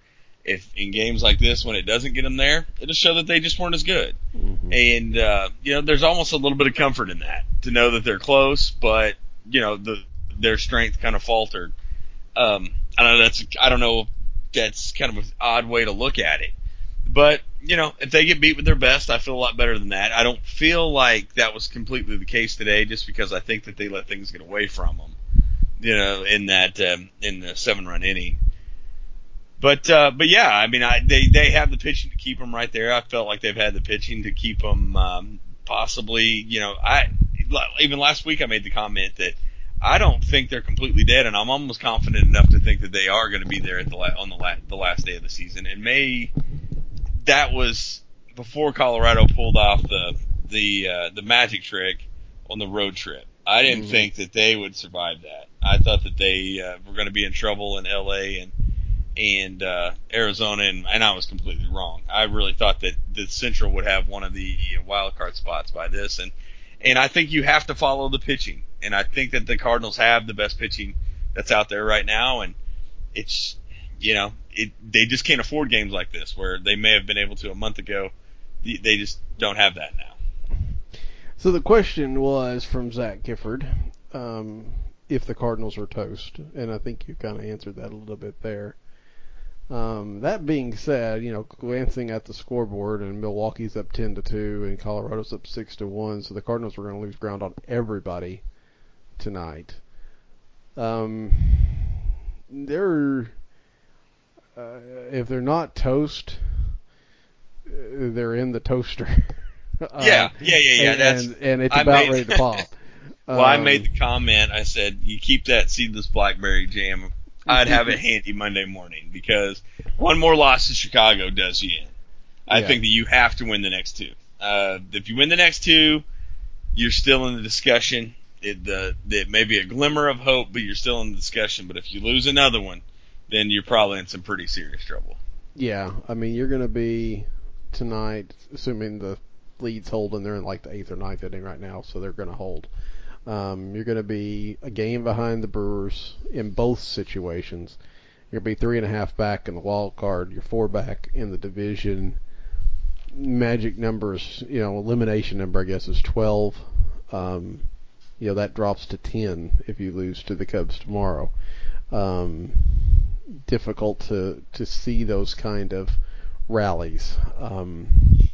if in games like this, when it doesn't get them there, it'll show that they just weren't as good. Mm-hmm. And, uh, you know, there's almost a little bit of comfort in that, to know that they're close, but, you know, the their strength kind of faltered. Um, I don't know, that's, I don't know, if that's kind of an odd way to look at it. But, you know, if they get beat with their best, I feel a lot better than that. I don't feel like that was completely the case today, just because I think that they let things get away from them, you know, in that, um, in the seven-run inning. But, uh, but yeah, I mean, I, they, they have the pitching to keep them right there. I felt like they've had the pitching to keep them, um, possibly, you know, I, even last week I made the comment that I don't think they're completely dead, and I'm almost confident enough to think that they are going to be there at the la- on the, la- the last day of the season. And May, that was before Colorado pulled off the, the, uh, the magic trick on the road trip. I didn't mm-hmm. think that they would survive that. I thought that they, uh, were going to be in trouble in L A and, and uh, Arizona, and, and I was completely wrong. I really thought that the Central would have one of the wild card spots by this, and and I think you have to follow the pitching, and I think that the Cardinals have the best pitching that's out there right now, and it's, you know, it they just can't afford games like this where they may have been able to a month ago. They just don't have that now. So the question was from Zach Gifford, um, if the Cardinals are toast, and I think you kind of answered that a little bit there. Um, that being said, you know, glancing at the scoreboard, and Milwaukee's up ten to two, and Colorado's up six to one, so the Cardinals are going to lose ground on everybody tonight. Um, they're uh, if they're not toast, they're in the toaster. uh, yeah, yeah, yeah, yeah. And, That's and, and it's I about made, ready to pop. Well, um, I made the comment. I said, "You keep that seedless blackberry jam." I'd have it handy Monday morning, because one more loss to Chicago does you in. I yeah. think that you have to win the next two. Uh, if you win the next two, you're still in the discussion. It, the, it may be a glimmer of hope, but you're still in the discussion. But if you lose another one, then you're probably in some pretty serious trouble. Yeah, I mean, you're going to be tonight, assuming the lead's holding. They're in like the eighth or ninth inning right now, so they're going to hold. Um, you're going to be a game behind the Brewers in both situations. You're going to be three and a half back in the wild card. You're four back in the division. Magic numbers, you know, elimination number, I guess, is twelve. Um, you know, that drops to ten if you lose to the Cubs tomorrow. Um, difficult to, to see those kind of rallies. Um,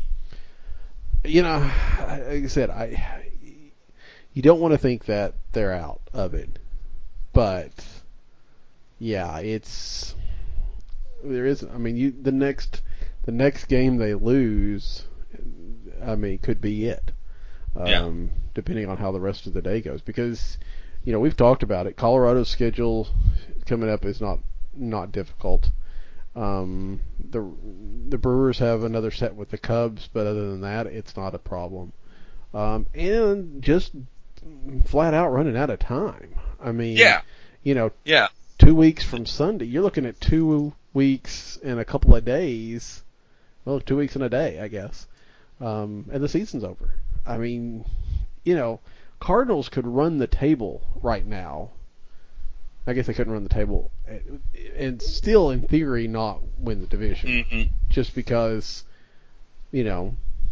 you know, like I said, I... You don't want to think that they're out of it, but yeah, it's there is. I mean, you the next the next game they lose, I mean, could be it, um, yeah. depending on how the rest of the day goes. Because you know we've talked about it. Colorado's schedule coming up is not not difficult. Um, the the Brewers have another set with the Cubs, but other than that, it's not a problem. Um, and just flat out running out of time. I mean, yeah. you know, yeah. two weeks from Sunday, you're looking at two weeks and a couple of days. Well, two weeks and a day, I guess. Um, and the season's over. I mean, you know, Cardinals could run the table right now. I guess they couldn't run the table and, and still, in theory, not win the division. Mm-hmm. Just because, you know,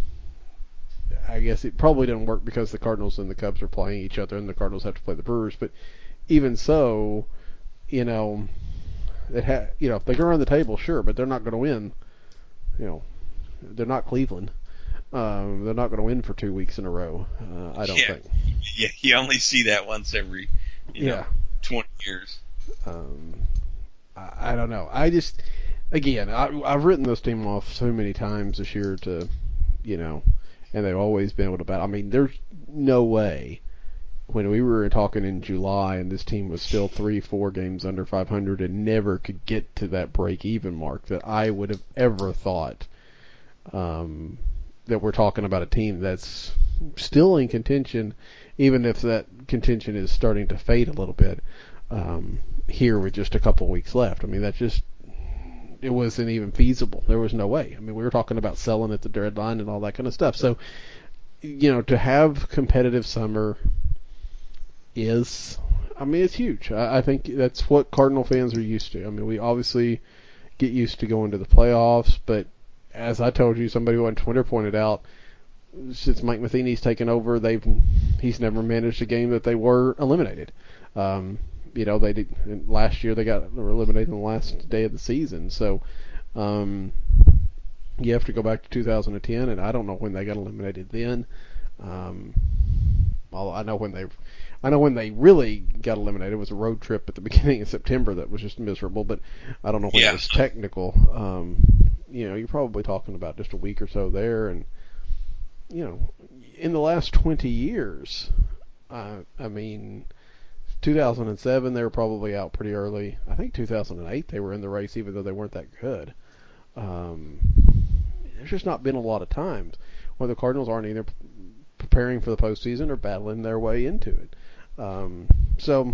I guess it probably didn't work because the Cardinals and the Cubs are playing each other, and the Cardinals have to play the Brewers. But even so, you know, it ha- you know, if they're going to run the table, sure, but they're not going to win. You know, they're not Cleveland. Um, they're not going to win for two weeks in a row. Uh, I don't yeah. think. Yeah, you only see that once every, you know, yeah. twenty years. Um, I, I don't know. I just, again, I, I've written this team off so many times this year to, you know. And they've always been able to battle. I mean, there's no way when we were talking in July and this team was still three, four games under five hundred and never could get to that break-even mark that I would have ever thought um, that we're talking about a team that's still in contention, even if that contention is starting to fade a little bit um, here with just a couple weeks left. I mean, that's just... It wasn't even feasible. There was no way. I mean, we were talking about selling at the deadline and all that kind of stuff. So, you know, to have competitive summer is, I mean, it's huge. I, I think that's what Cardinal fans are used to. I mean, we obviously, get used to going to the playoffs. But as I told you, somebody on Twitter pointed out, since Mike Matheny's taken over, they've he's never managed a game that they were eliminated. Um, you know, they did last year. They got they were eliminated on the last day of the season. So um, you have to go back to two thousand ten, and I don't know when they got eliminated then. Um, I know when they, I know when they really got eliminated. It was a road trip at the beginning of September that was just miserable. But I don't know when yeah. it was technical. Um, you know, you're probably talking about just a week or so there, and you know, in the last twenty years, uh, I mean, two thousand seven they were probably out pretty early. I think two thousand eight they were in the race, even though they weren't that good. Um, there's just not been a lot of times where the Cardinals aren't either preparing for the postseason or battling their way into it. Um, so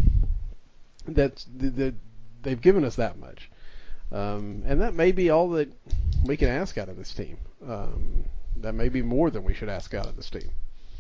that's the, the, they've given us that much, um, and that may be all that we can ask out of this team. Um, that may be more than we should ask out of this team.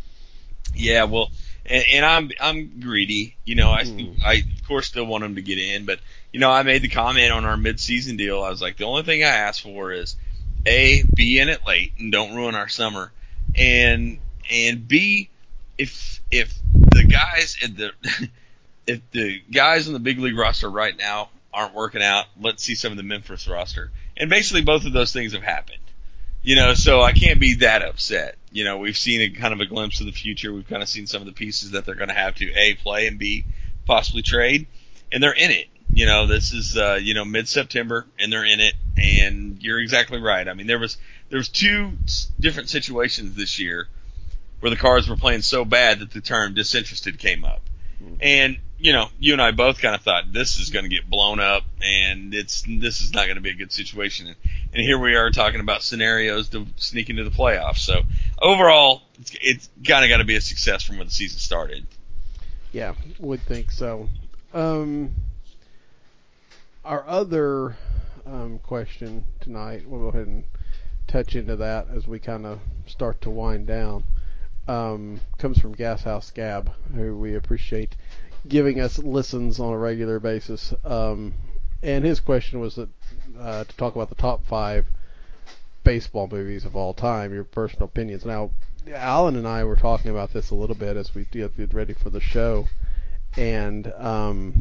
Yeah, well, and, and I'm I'm greedy. You know, I Mm. I of course still want them to get in, but you know, I made the comment on our mid-season deal. I was like, the only thing I ask for is A, be in it late and don't ruin our summer, and and B, if if the guys at the if the guys on the big league roster right now aren't working out, let's see some of the Memphis roster. And basically, both of those things have happened. You know, so I can't be that upset. You know, we've seen a kind of a glimpse of the future. We've kind of seen some of the pieces that they're going to have to A, play, and B, possibly trade, and they're in it. You know, this is uh, you know mid-September, and they're in it. And you're exactly right. I mean, there was there was two different situations this year where the Cards were playing so bad that the term disinterested came up. And, you know, you and I both kind of thought this is going to get blown up and it's this is not going to be a good situation. And, and here we are talking about scenarios to sneak into the playoffs. So, overall, it's, it's kind of got to be a success from when the season started. Yeah, would think so. Um, our other um, question tonight, we'll go ahead and touch into that as we kind of start to wind down. Um, comes from Gas House Gab, who we appreciate giving us listens on a regular basis. Um, and his question was that, uh, to talk about the top five baseball movies of all time, your personal opinions. Now, Alan and I were talking about this a little bit as we get ready for the show. And, um,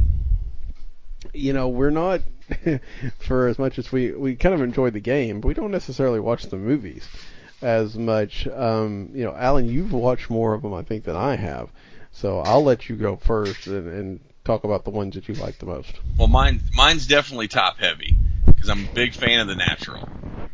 you know, we're not, for as much as we, we kind of enjoy the game, but we don't necessarily watch the movies as much. Um, you know, Alan, you've watched more of them, I think, than I have. So I'll let you go first and, and talk about the ones that you like the most. Well, mine, mine's definitely top heavy because I'm a big fan of The Natural,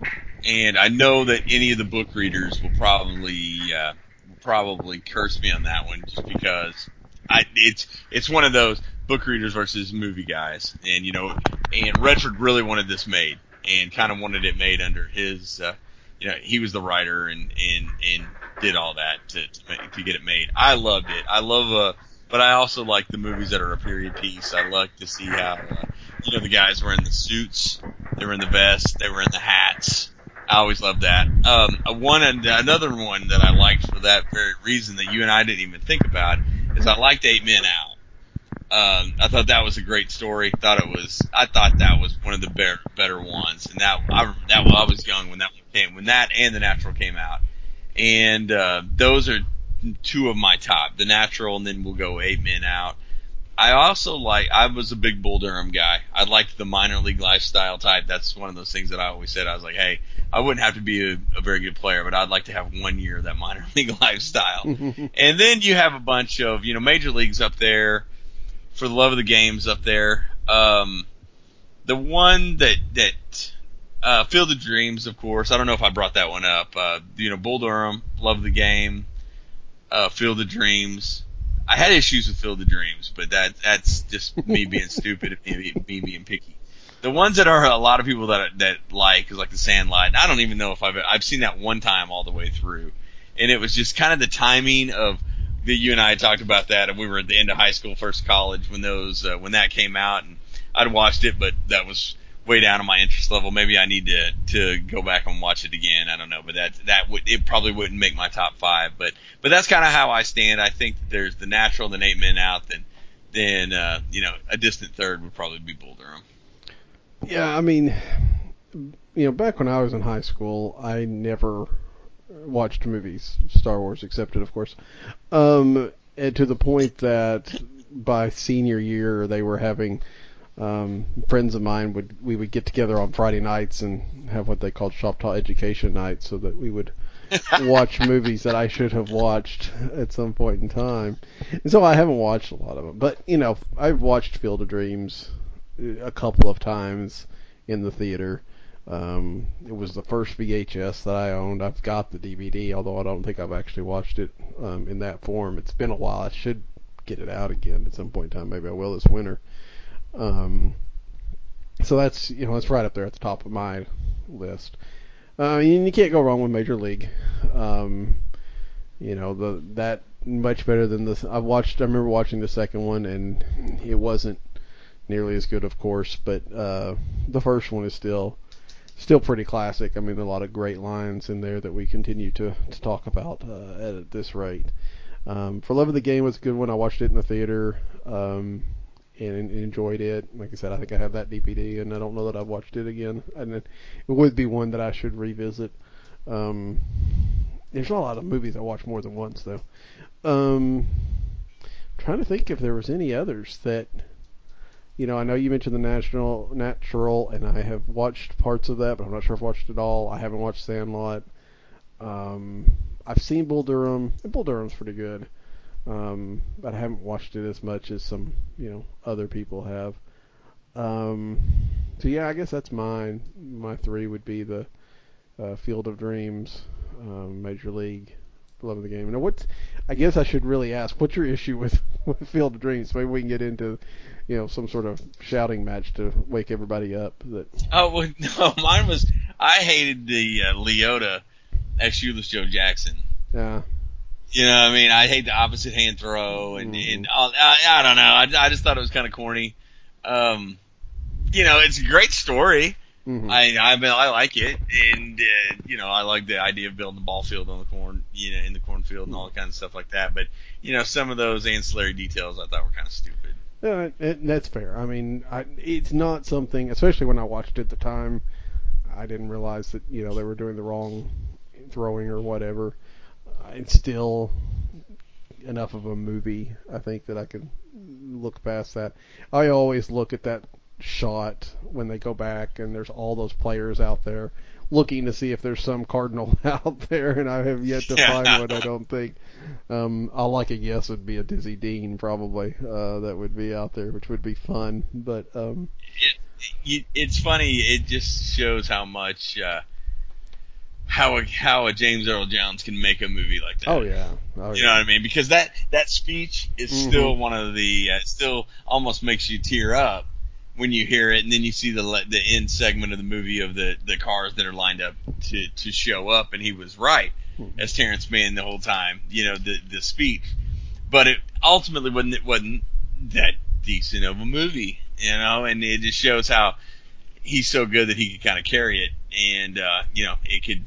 and I know that any of the book readers will probably uh, will probably curse me on that one just because I it's it's one of those book readers versus movie guys, and you know, and Redford really wanted this made and kind of wanted it made under his. Uh, You know, he was the writer and, and, and did all that to, to, make, to get it made. I loved it. I love, uh, but I also like the movies that are a period piece. I like to see how, uh, you know, the guys were in the suits, they were in the vests, they were in the hats. I always loved that. Um, one and another one that I liked for that very reason that you and I didn't even think about is I liked Eight Men Out. Um, I thought that was a great story. Thought it was. I thought that was one of the better, better ones. And that I that I was young when that one came, when that and The Natural came out. And uh, those are two of my top, The Natural, and then we'll go Eight Men Out. I also like. I was a big Bull Durham guy. I liked the minor league lifestyle type. That's one of those things that I always said. I was like, hey, I wouldn't have to be a, a very good player, but I'd like to have one year of that minor league lifestyle. And then you have a bunch of you know major leagues up there. For the love of the games up there. Um, the one that, that, uh, Field of Dreams, of course. I don't know if I brought that one up. Uh, you know, Bull Durham, love of the game, uh, Field of Dreams. I had issues with Field of Dreams, but that, that's just me being stupid and me, me being picky. The ones that are a lot of people that, that like is like The Sandlot. And I don't even know if I've, I've seen that one time all the way through. And it was just kind of the timing of, that you and I had talked about that, and we were at the end of high school, first college when those uh, when that came out, and I'd watched it, but that was way down on my interest level. Maybe I need to to go back and watch it again. I don't know, but that that would it probably wouldn't make my top five, but but that's kind of how I stand. I think that there's The Natural, then Eight Men Out, then then uh, you know a distant third would probably be Bull Durham. Yeah, I mean, you know, back when I was in high school, I never watched movies, Star Wars accepted, of course, um, and to the point that by senior year they were having um, friends of mine would we would get together on Friday nights and have what they called shop talk education nights, so that we would watch movies that I should have watched at some point in time. And so I haven't watched a lot of them, but you know, I've watched Field of Dreams a couple of times in the theater. Um, it was the first V H S that I owned. I've got the D V D, although I don't think I've actually watched it um, in that form. It's been a while. I should get it out again at some point in time. Maybe I will this winter. Um, so that's, you know, that's right up there at the top of my list. Uh, and you can't go wrong with Major League. Um, you know, the that much better than the. I watched. I remember watching the second one, and it wasn't nearly as good, of course. But uh, the first one is still still pretty classic. I mean, a lot of great lines in there that we continue to to talk about uh, at, at this rate. Um, For Love of the Game was a good one. I watched it in the theater. Um, And enjoyed it. Like I said, I think I have that D V D, and I don't know that I've watched it again. And it would be one that I should revisit. Um, there's not a lot of movies I watch more than once, though. Um, trying to think if there was any others that, you know, I know you mentioned the National Natural, and I have watched parts of that, but I'm not sure if I've watched it all. I haven't watched Sandlot. Um, I've seen Bull Durham, and Bull Durham's pretty good. Um, but I haven't watched it as much as some, you know, other people have. Um, so yeah, I guess that's mine. My three would be the uh, Field of Dreams, um, Major League, Love of the Game. Now, what's? I guess I should really ask, what's your issue with, with Field of Dreams? Maybe we can get into, you know, some sort of shouting match to wake everybody up. That. Oh well, no, mine was I hated the uh, Leota ex-Shoeless Joe Jackson. Yeah. You know, I mean, I hate the opposite hand throw, and, Mm-hmm. and all, I, I don't know. I, I just thought it was kind of corny. Um, you know, it's a great story. Mm-hmm. I, I mean, I like it, and uh, you know, I like the idea of building a ball field on the corn, you know, in the cornfield and all kinds of stuff like that. But you know, some of those ancillary details I thought were kind of stupid. Uh, it, that's fair. I mean, I, it's not something, especially when I watched it at the time, I didn't realize that, you know, they were doing the wrong throwing or whatever. It's still enough of a movie, I think, that I can look past that. I always look at that shot when they go back and there's all those players out there looking to see if there's some Cardinal out there, and I have yet to Yeah. find one, I don't think. Um, all I could guess would be a Dizzy Dean, probably, uh, that would be out there, which would be fun. But um, It, it, it's funny. It just shows how much uh, how a, how a James Earl Jones can make a movie like that. oh yeah, oh, You yeah. know what I mean? Because that, that speech is Mhm. still one of the uh, still almost makes you tear up when you hear it, and then you see the le- the end segment of the movie of the, the cars that are lined up to, to show up, and he was right Mhm. as Terrence Mann the whole time. You know, the the speech, but it ultimately wasn't it wasn't that decent of a movie. You know, and it just shows how he's so good that he could kind of carry it, and uh, you know, it could.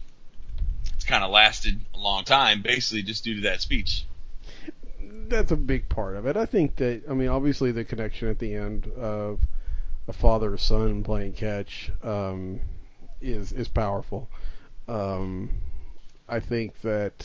It's kind of lasted a long time, basically just due to that speech. That's a big part of it. I think that, I mean, obviously the connection at the end of a father son playing catch um, is is powerful. Um, I think that,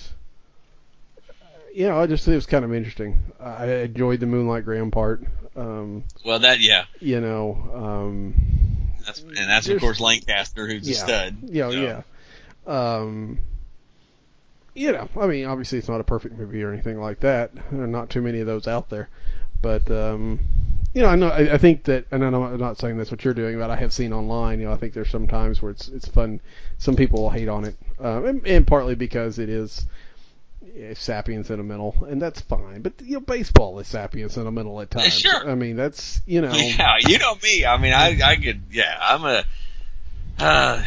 you know, I just think it was kind of interesting. I enjoyed the Moonlight Graham part. Um, Well, that yeah, you know, um, that's and that's of There's- course Lancaster, who's yeah, a stud. Yeah, so. yeah. Um, you know, I mean, obviously it's not a perfect movie or anything like that. There are not too many of those out there. But, um, you know, I know, I, I think that, and I'm not saying that's what you're doing, but I have seen online, you know, I think there's some times where it's it's fun. Some people will hate on it, um, and, and partly because it is eh, sappy and sentimental, and that's fine. But, you know, baseball is sappy and sentimental at times. sure. I mean, that's, you know. Yeah, you know me. I mean, I I could. Yeah, I'm a. Uh,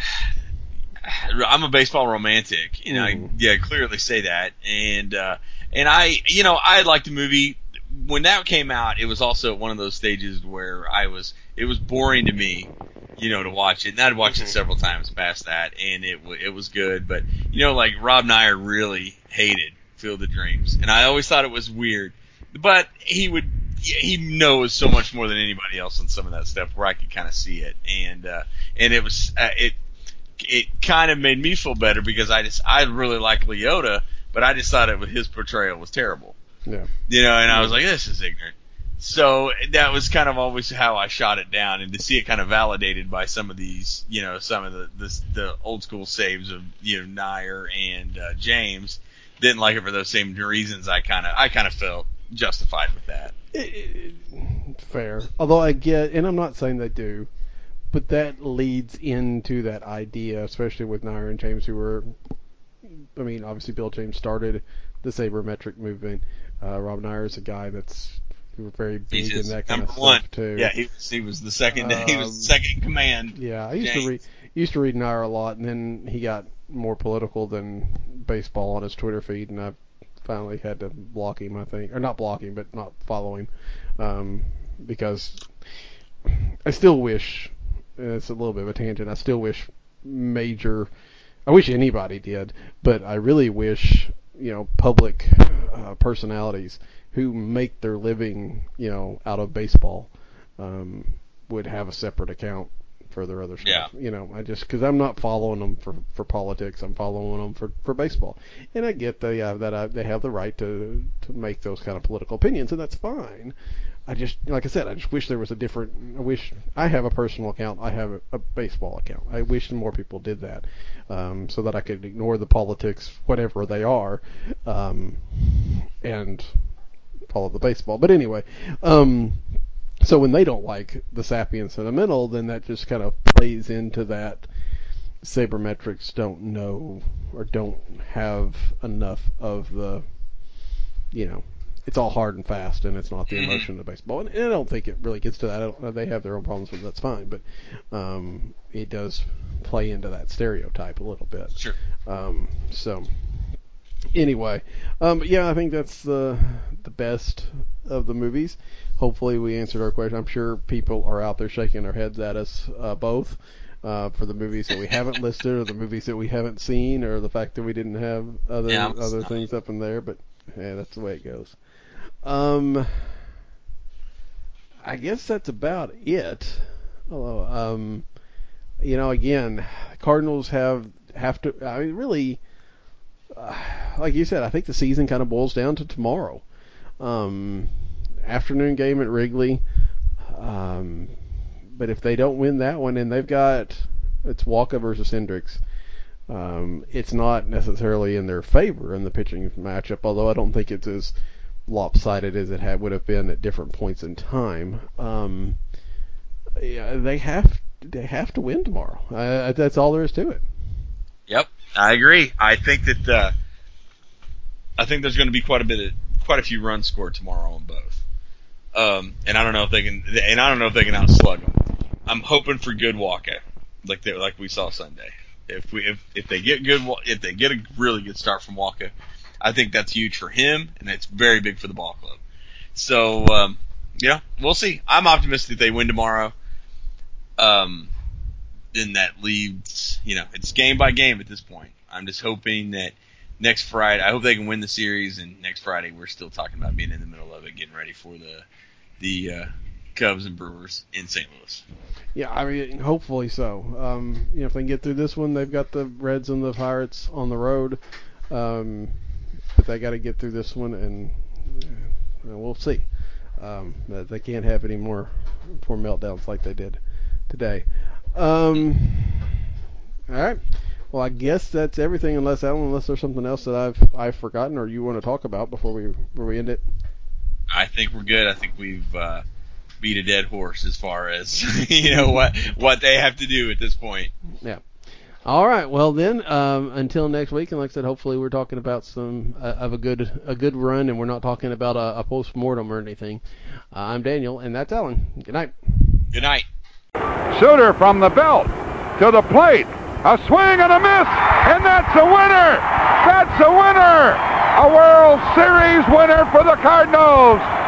I'm a baseball romantic, and I Mhm. yeah clearly say that. And uh, and I you know I liked the movie when that came out. It was also at one of those stages where I was it was boring to me, you know, to watch it. And I'd watched it several times past that, and it w- it was good. But you know, like Rob Nyer really hated Field of Dreams, and I always thought it was weird. But he would he knows so much more than anybody else on some of that stuff where I could kind of see it. And, uh, and it was, uh, it, it kind of made me feel better because I just, I really like Leota, but I just thought it was, his portrayal was terrible. Yeah. You know, and I was like, this is ignorant. So that was kind of always how I shot it down, and to see it kind of validated by some of these, you know, some of the the, the old school saves of, you know, Nair and uh, James, didn't like it for those same reasons. I kind of I kind of felt justified with that. It, it, fair, although I get, and I'm not saying they do, but that leads into that idea, especially with Nair and James, who were, I mean, obviously Bill James started the sabermetric movement. Uh, Rob Nair is a guy that's very big in that kind of stuff one. too. Yeah, he was, he was the second. Um, he was second in command. Yeah, I used James. to read used to read Nair a lot, and then he got more political than baseball on his Twitter feed, and I finally had to block him. I think, or not block him, but not follow him, um, because I still wish. And it's a little bit of a tangent. I still wish major. I wish anybody did, but I really wish, you know, public uh, personalities who make their living, you know, out of baseball, um, would have a separate account for their other stuff. Yeah. You know, I just, because I'm not following them for, for politics, I'm following them for, for baseball. And I get the, uh, that I, they have the right to, to make those kind of political opinions, and that's fine. I just, like I said, I just wish there was a different, I wish, I have a personal account, I have a, a baseball account. I wish more people did that, um, so that I could ignore the politics, whatever they are, um, and follow the baseball. But anyway, um, so when they don't like the sappy and sentimental, then that just kind of plays into that sabermetrics don't know or don't have enough of the, you know, it's all hard and fast, and it's not the emotion of baseball. And, and I don't think it really gets to that. I don't, they have their own problems with it, that's fine. But um, it does play into that stereotype a little bit. Sure. Um, so anyway, um, yeah, I think that's the the best of the movies. Hopefully we answered our question. I'm sure people are out there shaking their heads at us uh, both uh, for the movies that we haven't listed, or the movies that we haven't seen, or the fact that we didn't have other yeah, other things up in there. But yeah, that's the way it goes. Um, I guess that's about it. Although, um, you know, again, Cardinals have have to. I mean, really, uh, like you said, I think the season kind of boils down to tomorrow. Um, afternoon game at Wrigley. Um, but if they don't win that one, and they've got, it's Walker versus Hendricks. Um, it's not necessarily in their favor in the pitching matchup, although I don't think it's as lopsided as it had, would have been at different points in time. Um, yeah, they have they have to win tomorrow. Uh, that's all there is to it. Yep, I agree. I think that uh, I think there's going to be quite a bit of quite a few runs scored tomorrow on both. Um, and I don't know if they can, and I don't know if they can outslug them. I'm hoping for good Walker, like they like we saw Sunday. If we if, if they get good if they get a really good start from Walker, I think that's huge for him, and it's very big for the ball club. So um, yeah, we'll see. I'm optimistic they win tomorrow. Um, then that leaves, you know, it's game by game at this point. I'm just hoping that next Friday, I hope they can win the series, and next Friday we're still talking about being in the middle of it, getting ready for the the uh, Cubs and Brewers in Saint Louis. Yeah, I mean, hopefully so. Um, you know, if they can get through this one, they've got the Reds and the Pirates on the road, um, but they got to get through this one, and uh, we'll see. Um, they can't have any more, more meltdowns like they did today. Um, all right. Well, I guess that's everything, unless Alan, unless there's something else that I've I've forgotten or you want to talk about before we before we end it. I think we're good. I think we've uh, beat a dead horse as far as you know what what they have to do at this point. Yeah. All right. Well, then um, until next week, and like I said, hopefully we're talking about some uh, of a good a good run, and we're not talking about a, a post mortem or anything. Uh, I'm Daniel, and that's Alan. Good night. Good night. Shooter from the belt to the plate. A swing and a miss, and that's a winner! That's a winner! A World Series winner for the Cardinals!